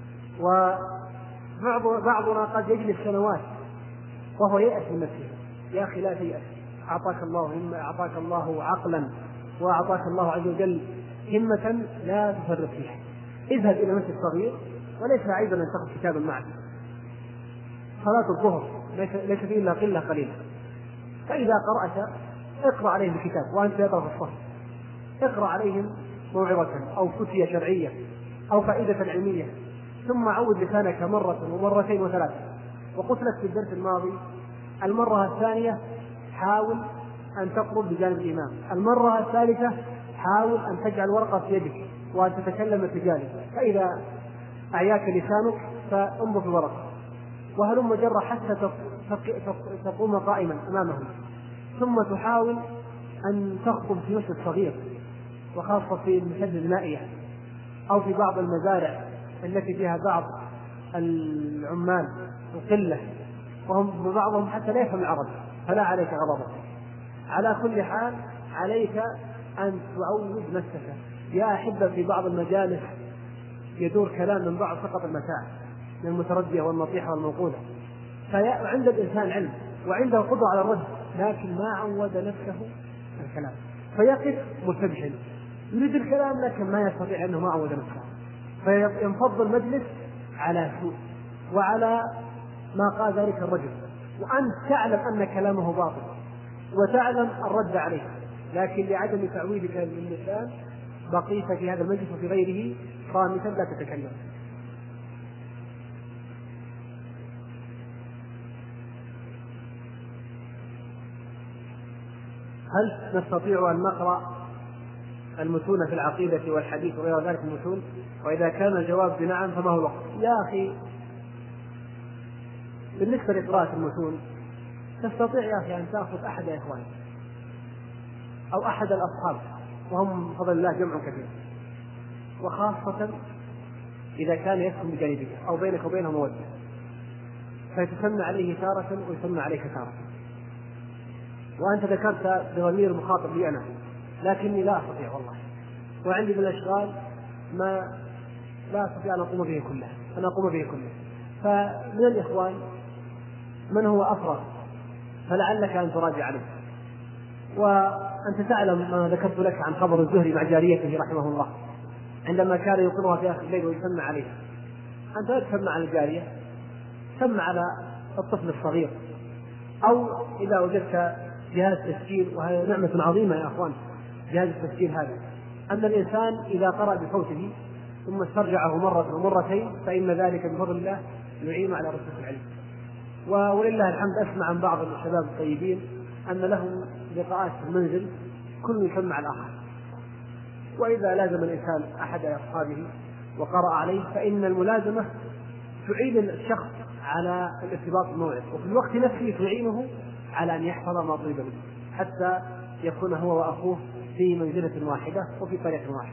وبعضنا قد يجلس سنوات وهو يأس من نفسه. يا أخي لا تيأس، أعطاك الله همة، أعطاك الله عقلا، وأعطاك الله عز وجل همة لا تفرط فيها. اذهب إلى مسجد صغير، وليس عيبا أن تأخذ كتابا معك. صلاة الظهر ليس فيه إلا قلة قليلة، فإذا قرأت اقرأ عليهم الكتاب وأنت يقرأ في الصف، اقرأ عليهم موعظة أو فتية شرعية أو فائدة علمية، ثم عود لسانك مرة ومرتين وثلاثة. وقلت لك في الدرس الماضي المرة الثانية حاول أن تقرب بجانب الإمام، المرة الثالثة حاول أن تجعل ورقة في يدك وأن تتكلم بجانب، فإذا أعياك لسانك فانظر في الورقة، وهلم جرى حتى تقوم قائما أمامهم، ثم تحاول أن تخطب في مسجد صغير، وخاصة في المساجد النائية أو في بعض المزارع التي فيها بعض العمال القلة، وهم بعضهم حتى لا يفهم العربي، فلا عليك غضبه. على كل حال عليك أن تعود نفسك. يا أحبة، في بعض المجالس يدور كلام من بعض سقط المتاع من المتردية والنطيحة والموقولة، فعند الإنسان علم وعنده قدرة على الرد، لكن ما عود نفسه الكلام، فيقف مرتبحا يريد الكلام لكن ما يستطيع أنه ما عود نفسه، فينفض المجلس على سوء وعلى ما قال ذلك الرجل، وأنت تعلم أن كلامه باطل وتعلم الرد عليه، لكن لعدم تعويدك للسان بقيت في هذا المجلس وفي غيره صامتا لا تتكلم. هل نستطيع أن نقرأ المتون في العقيدة والحديث وغير ذلك المتون؟ وإذا كان الجواب بنعم فما هو الوقت؟ يا أخي، بالنسبة لقراءة المتون تستطيع يا أخي أن تأخذ أحد إخوانك أو أحد الأصحاب، وهم بفضل الله جمع كثير، وخاصة إذا كان يسكن بجانبك أو بينك وبينه مودة، فيتسمى عليه تارة ويسمى عليك تارة. وأنت ذكرت بضمير مخاطب لي أنا، لكني لا أستطيع والله، وعندي من الأشغال ما لا أستطيع أن أقوم به كله، أنا أقوم به كله. فمن الإخوان من هو أفرغ فلعلك أن تراجع عليه. وأنت تعلم ما ذكرت لك عن خبر الزهري مع جاريته رحمه الله عندما كان يقرها في آخر الليل ويسمع عليها. أنت لا تسمع على الجارية، سمع على الطفل الصغير، أو إذا وجدت جهاز تسجيل، وهي نعمة عظيمة يا أخوان جهاز التسجيل هذا، أن الإنسان إذا قرأ بصوته ثم استرجعه مرة ومرتين فإن ذلك بفضل الله يعين على رسالة العلم. ولله الحمد أسمع عن بعض الشباب الطيبين أن لهم لقاءات في المنزل كل يسمع الآخر، وإذا لازم الإنسان أحد أصحابه وقرأ عليه فإن الملازمة تعين الشخص على الارتباط بالموعد، وفي الوقت نفسه تعينه على أن يحفظ ما طلب منه حتى يكون هو وأخوه في منزلة واحدة وفي طريق واحد.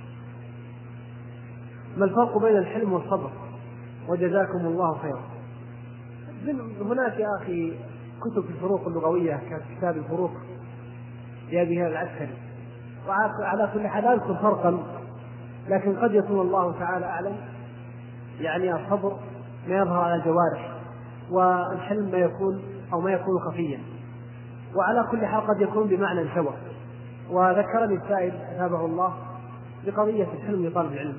ما الفرق بين الحلم والصبر؟ وجزاكم الله خيرا. هناك يا أخي كتب في الفروق اللغوية ككتاب الفروق لأبي هلال العسكري، وعلى كل حال لا أذكر فرقا، لكن قد يكون الله تعالى أعلم يعني الصبر ما يظهر على الجوارح، والحلم ما يكون أو ما يكون خفيا، وعلى كل حال قد يكون بمعنى سوى. وذكرني السائل أثابه الله بقضية الحلم لطالب العلم،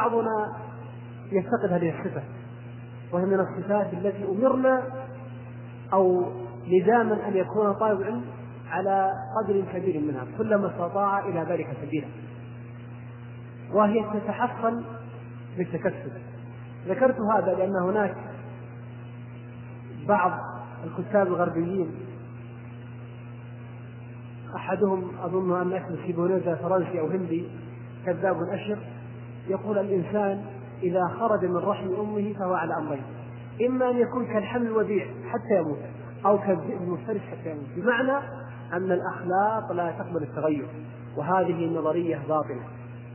فبعضنا يفتقد هذه الصفة، وهي من الصفات التي أمرنا أو لزاما أن يكون طالب علم على قدر كبير منها كلما استطاع إلى ذلك سبيلا، وهي تتحصل بالتكسب. ذكرت هذا لأن هناك بعض الكتاب الغربيين، أحدهم أظن أن اسمه سيبونيزا فرنسي أو هندي، كذاب أشر، يقول الإنسان إذا خرج من رحم أمه فهو على أمرين: إما أن يكون كالحمل الوديع حتى يموت، أو كالذئب المفترس حتى يموت، بمعنى أن الأخلاق لا تقبل التغير. وهذه النظرية باطلة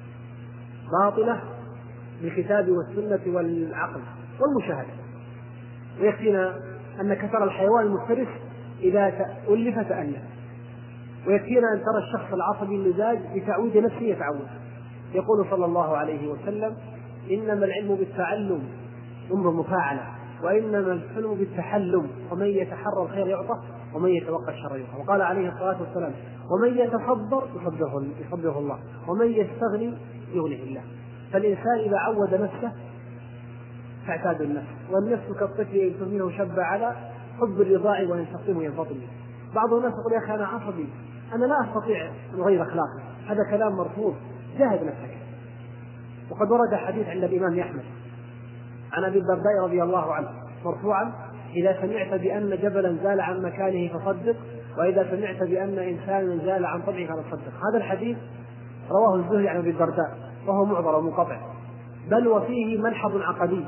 باطلة بالكتاب والسنة والعقل والمشاهدة. ويكفينا أنك ترى الحيوان المفترس إذا ألف تألف، ويكفينا أن ترى الشخص العصبي المزاج بتعويد نفسه يتعود. يقول صلى الله عليه وسلم: إنما العلم بالتعلم، أمر مفاعلة، وإنما الحلم بالتحلم، ومن يتحرى الخير يعطى ومن يتوقع الشر يعطى. وقال عليه الصلاة والسلام: ومن يتصبر يصبره الله، ومن يستغني يغنيه الله. فالإنسان إذا عود نفسه تعتاد النفس، والنفس كالطفل إن تهمله شب على حب الرضاع وإن تقيمه ينفطم. بعض الناس يقول: يا أخي أنا عصبي، أنا لا أستطيع أن أغير أخلاقي. هذا كلام مرفوض، جاهد نفسك. وقد ورد حديث عند الإمام أحمد عن أبي الدرداء رضي الله عنه مرفوعا: إذا سمعت بأن جبلا زال عن مكانه فصدق، وإذا سمعت بأن إنسانا زال عن طبعه فصدق. هذا الحديث رواه الزهري عن أبي الدرداء وهو معضل ومنقطع، بل وفيه ملحظ عقدي،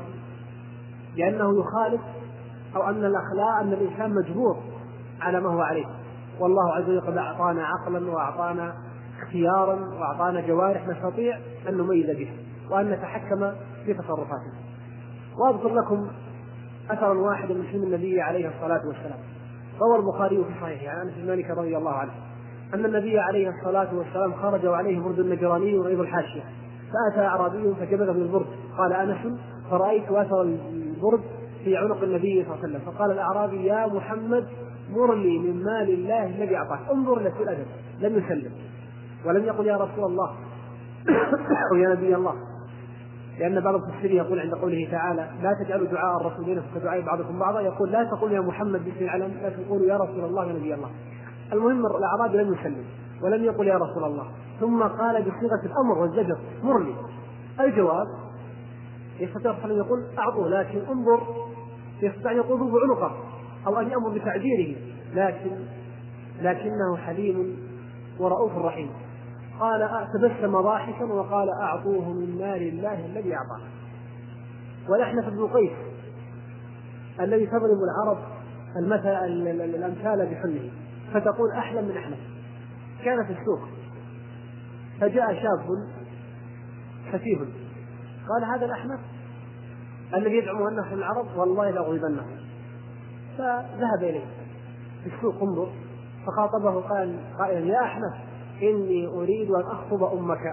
لأنه يخالف أو أن الأخلاق أن الإنسان مجبور على ما هو عليه، والله عز وجل قد أعطانا عقلا وأعطانا اختيارا وأعطانا جوارح نستطيع أن نميز بها وأن نتحكم في تصرفاتنا. وأذكر لكم أثرا واحدا من حلم النبي عليه الصلاة والسلام. روى البخاري في صحيحه عن أنس بن مالك رضي الله عنه أن النبي عليه الصلاة والسلام خرج وعليه برد نجراني وريض الحاشية، فأتى أعرابي فجبذ بالبرد. قال أنس: فرأيت أثر البرد في عنق النبي صلى الله عليه وسلم. فقال الأعرابي: يا محمد مر لي من مال الله الذي أعطاك. انظر إلى سوء الأدب، لم يسلم ولم يقل يا رسول الله أو يا نبي الله، لأن بعض المفسرين يقول عند قوله تعالى: لا تجعلوا دعاء الرسول كدعاء بعضكم بعضا، يقول: لا تقول يا محمد باسم العلم، لا تقول يا رسول الله يا نبي الله. المهم الأعرابي لم يسلم ولم يقل يا رسول الله، ثم قال بصيغة الأمر والزجر: مر لي. الجواب يستطيع أن يقول أعطوه، لكن انظر، يستطيع أن يقول ضرب عنقه أو أن يأمر بتعجيره، لكن لكنه حليم ورؤوف رحيم. قال تبسم ضاحكا وقال: أعطوه من مال الله الذي أعطاه. والأحنف بن قيس الذي تضرب العرب المثل الأمثال بحلمه، فتقول أحلم من أحنف. كان في السوق فجاء شاب سفيه، قال: هذا الأحنف الذي يدعم أنه من العرب والله لأغضبنه. فذهب إليه في السوق، انظر، فخاطبه قال قائلا: يا أحنف إني أريد أن أخطب أمك.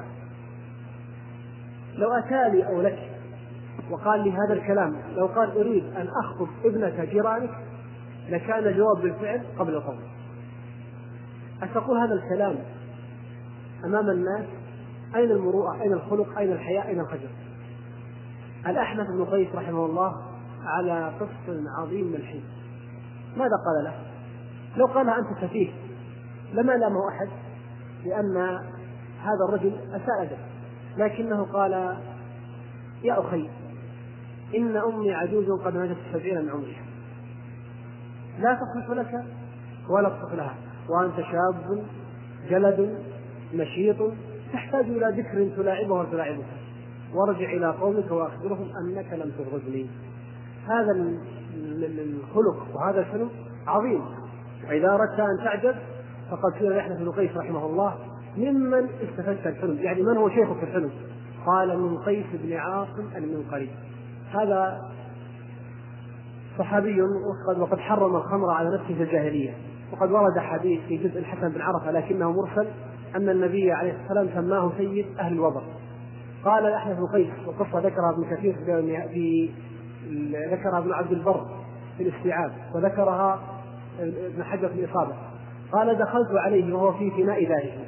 لو أتالي أو لك وقال لي هذا الكلام، لو قال أريد أن أخطب ابنة جيرانك، لكان الجواب بالفعل قبل القول. أتقول هذا الكلام أمام الناس؟ أين المروءة؟ أين الخلق؟ أين الحياء؟ أين الخجل؟ الأحنف بن قيس رحمه الله على قسط عظيم من الحين، ماذا قال له؟ لو قال أنت سفيه لما لامه أحد، لأن هذا الرجل أساء أدب، لكنه قال: يا أخي إن أمي عجوز قد ماتت سبعين من عمرها، لا تصلح لك ولا تصلح لها، وأنت شاب جلد نشيط تحتاج إلى ذكر تلاعبه وتلاعبك، وارجع إلى قومك وأخبرهم أنك لم تغضبني. هذا الخلق وهذا الحلم عظيم. وإذا أردت أن تعجب فقد كان الأحنف بن قيس رحمه الله ممن استفدت الحلم. يعني من هو شيخه في الحلم؟ قال: من قيس بن عاصم المنقري. هذا صحابي وقد حرم الخمر على نفسه في الجاهلية. وقد ورد حديث في جزء الحسن بن عرفة لكنه مرسل أن النبي عليه الصلاة والسلام سماه سيد أهل الوبر. قال الأحنف بن قيس، وقصة ذكرها ابن كثير في ذكرها ابن عبد البر في الاستيعاب، وذكرها ابن حجر في الإصابة. قال: دخلت عليه وهو في فناء ذلك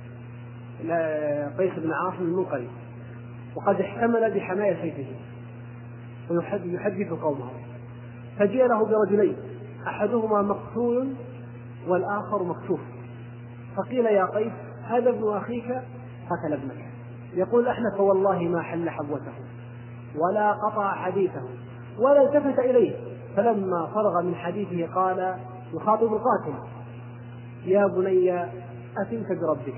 قيس بن عاصم المنقري، وقد احتمل بحماية سيفه ويحدث قومه، فجاء له برجلين أحدهما مقتول والآخر مكشوف، فقيل يا قيس هذا ابن أخيك قتل ابنك. يقول الأحنف والله ما حل حبوته ولا قطع حديثه ولا التفت إليه، فلما فرغ من حديثه قال يخاطب القاتل يا بني أثمت بربك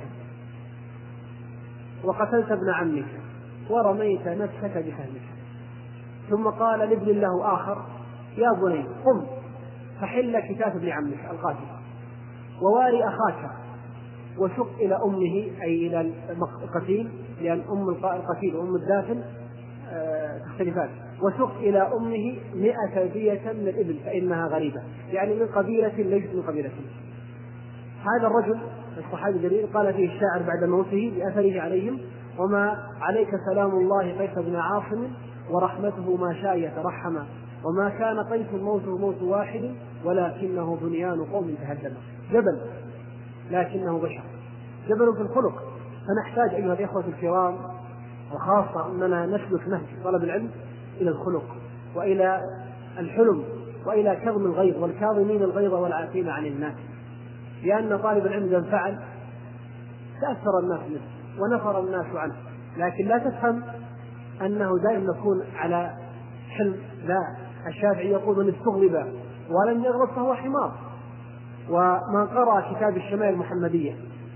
وقتلت ابن عمك ورميت نفسك بسهمك. ثم قال لابن له آخر يا بني قم فحل كتاف ابن عمك القاتل وواري أخاك وشق إلى أمه أي إلى القتيل، لأن أم القتيل وأم الدافن تختلفان، وشق إلى أمه مئة دية من الإبل فإنها غريبة، يعني من قبيلة ليست من قبيلة. هذا الرجل الصحابي الجليل قال فيه الشاعر بعد موته بأثره عليهم وما عليك سلام الله قيس بن عاصم ورحمته ما شاء يترحم، وما كان قيس موته موت واحد ولكنه بنيان قوم تهدم. جبل لكنه بشر، جبل في الخلق. فنحتاج أيها الإخوة الكرام وخاصة أننا نسلك نهج طلب العلم إلى الخلق وإلى الحلم وإلى كظم الغيظ والكاظمين الغيظ والعافين عن الناس، لأن طالب العلم إذا فعل تأثر الناس منه ونفر الناس عنه، لكن لا تفهم أنه دائما نكون على حلم. لا، الشافعي يقول من استغلب ولم يغلط فهو حمار. ومن قرأ كتاب الشمائل المحمدية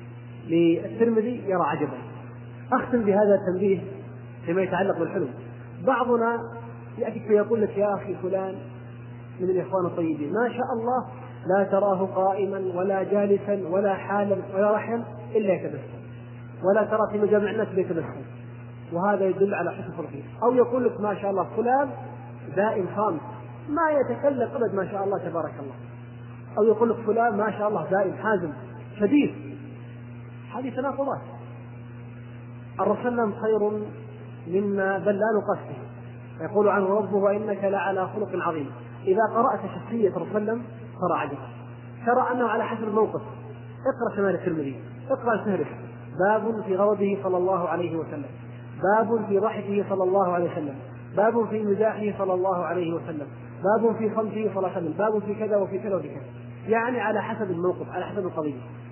للترمذي يرى عجبا. أختم بهذا التنبيه فيما يتعلق بالحلم. بعضنا يأتيك فيقول لك يا أخي فلان من الإخوان الطيبين ما شاء الله لا تراه قائما ولا جالسا ولا حالا ولا رحلا إلا يتبسم، ولا ترى في مجامع الناس يتبسم، وهذا يدل على حسن خلقه. أو يقول لك ما شاء الله فلان دائم خامس ما يتكلم أبد ما شاء الله تبارك الله، أو يقول لك فلان ما شاء الله دائم حازم شديد. هذه تناقضات. الرسول خير مما بل لا نقصه، يقول عنه ربه وإنك لعلى خلق عظيم. إذا قرأت شخصية الرسول ترى عجبا، ترى أنه على حسب الموقف. اقرأ شمال الترمذي، اقرأ الفهرس، باب في غضبه صلى الله عليه وسلم، باب في ضحكه صلى الله عليه وسلم، باب في مزاحه صلى الله عليه وسلم، باب في صمته صلى الله عليه وسلم، باب في كذا وفي كذا وفي كذا، يعني على حسب الموقف على حسب القضية.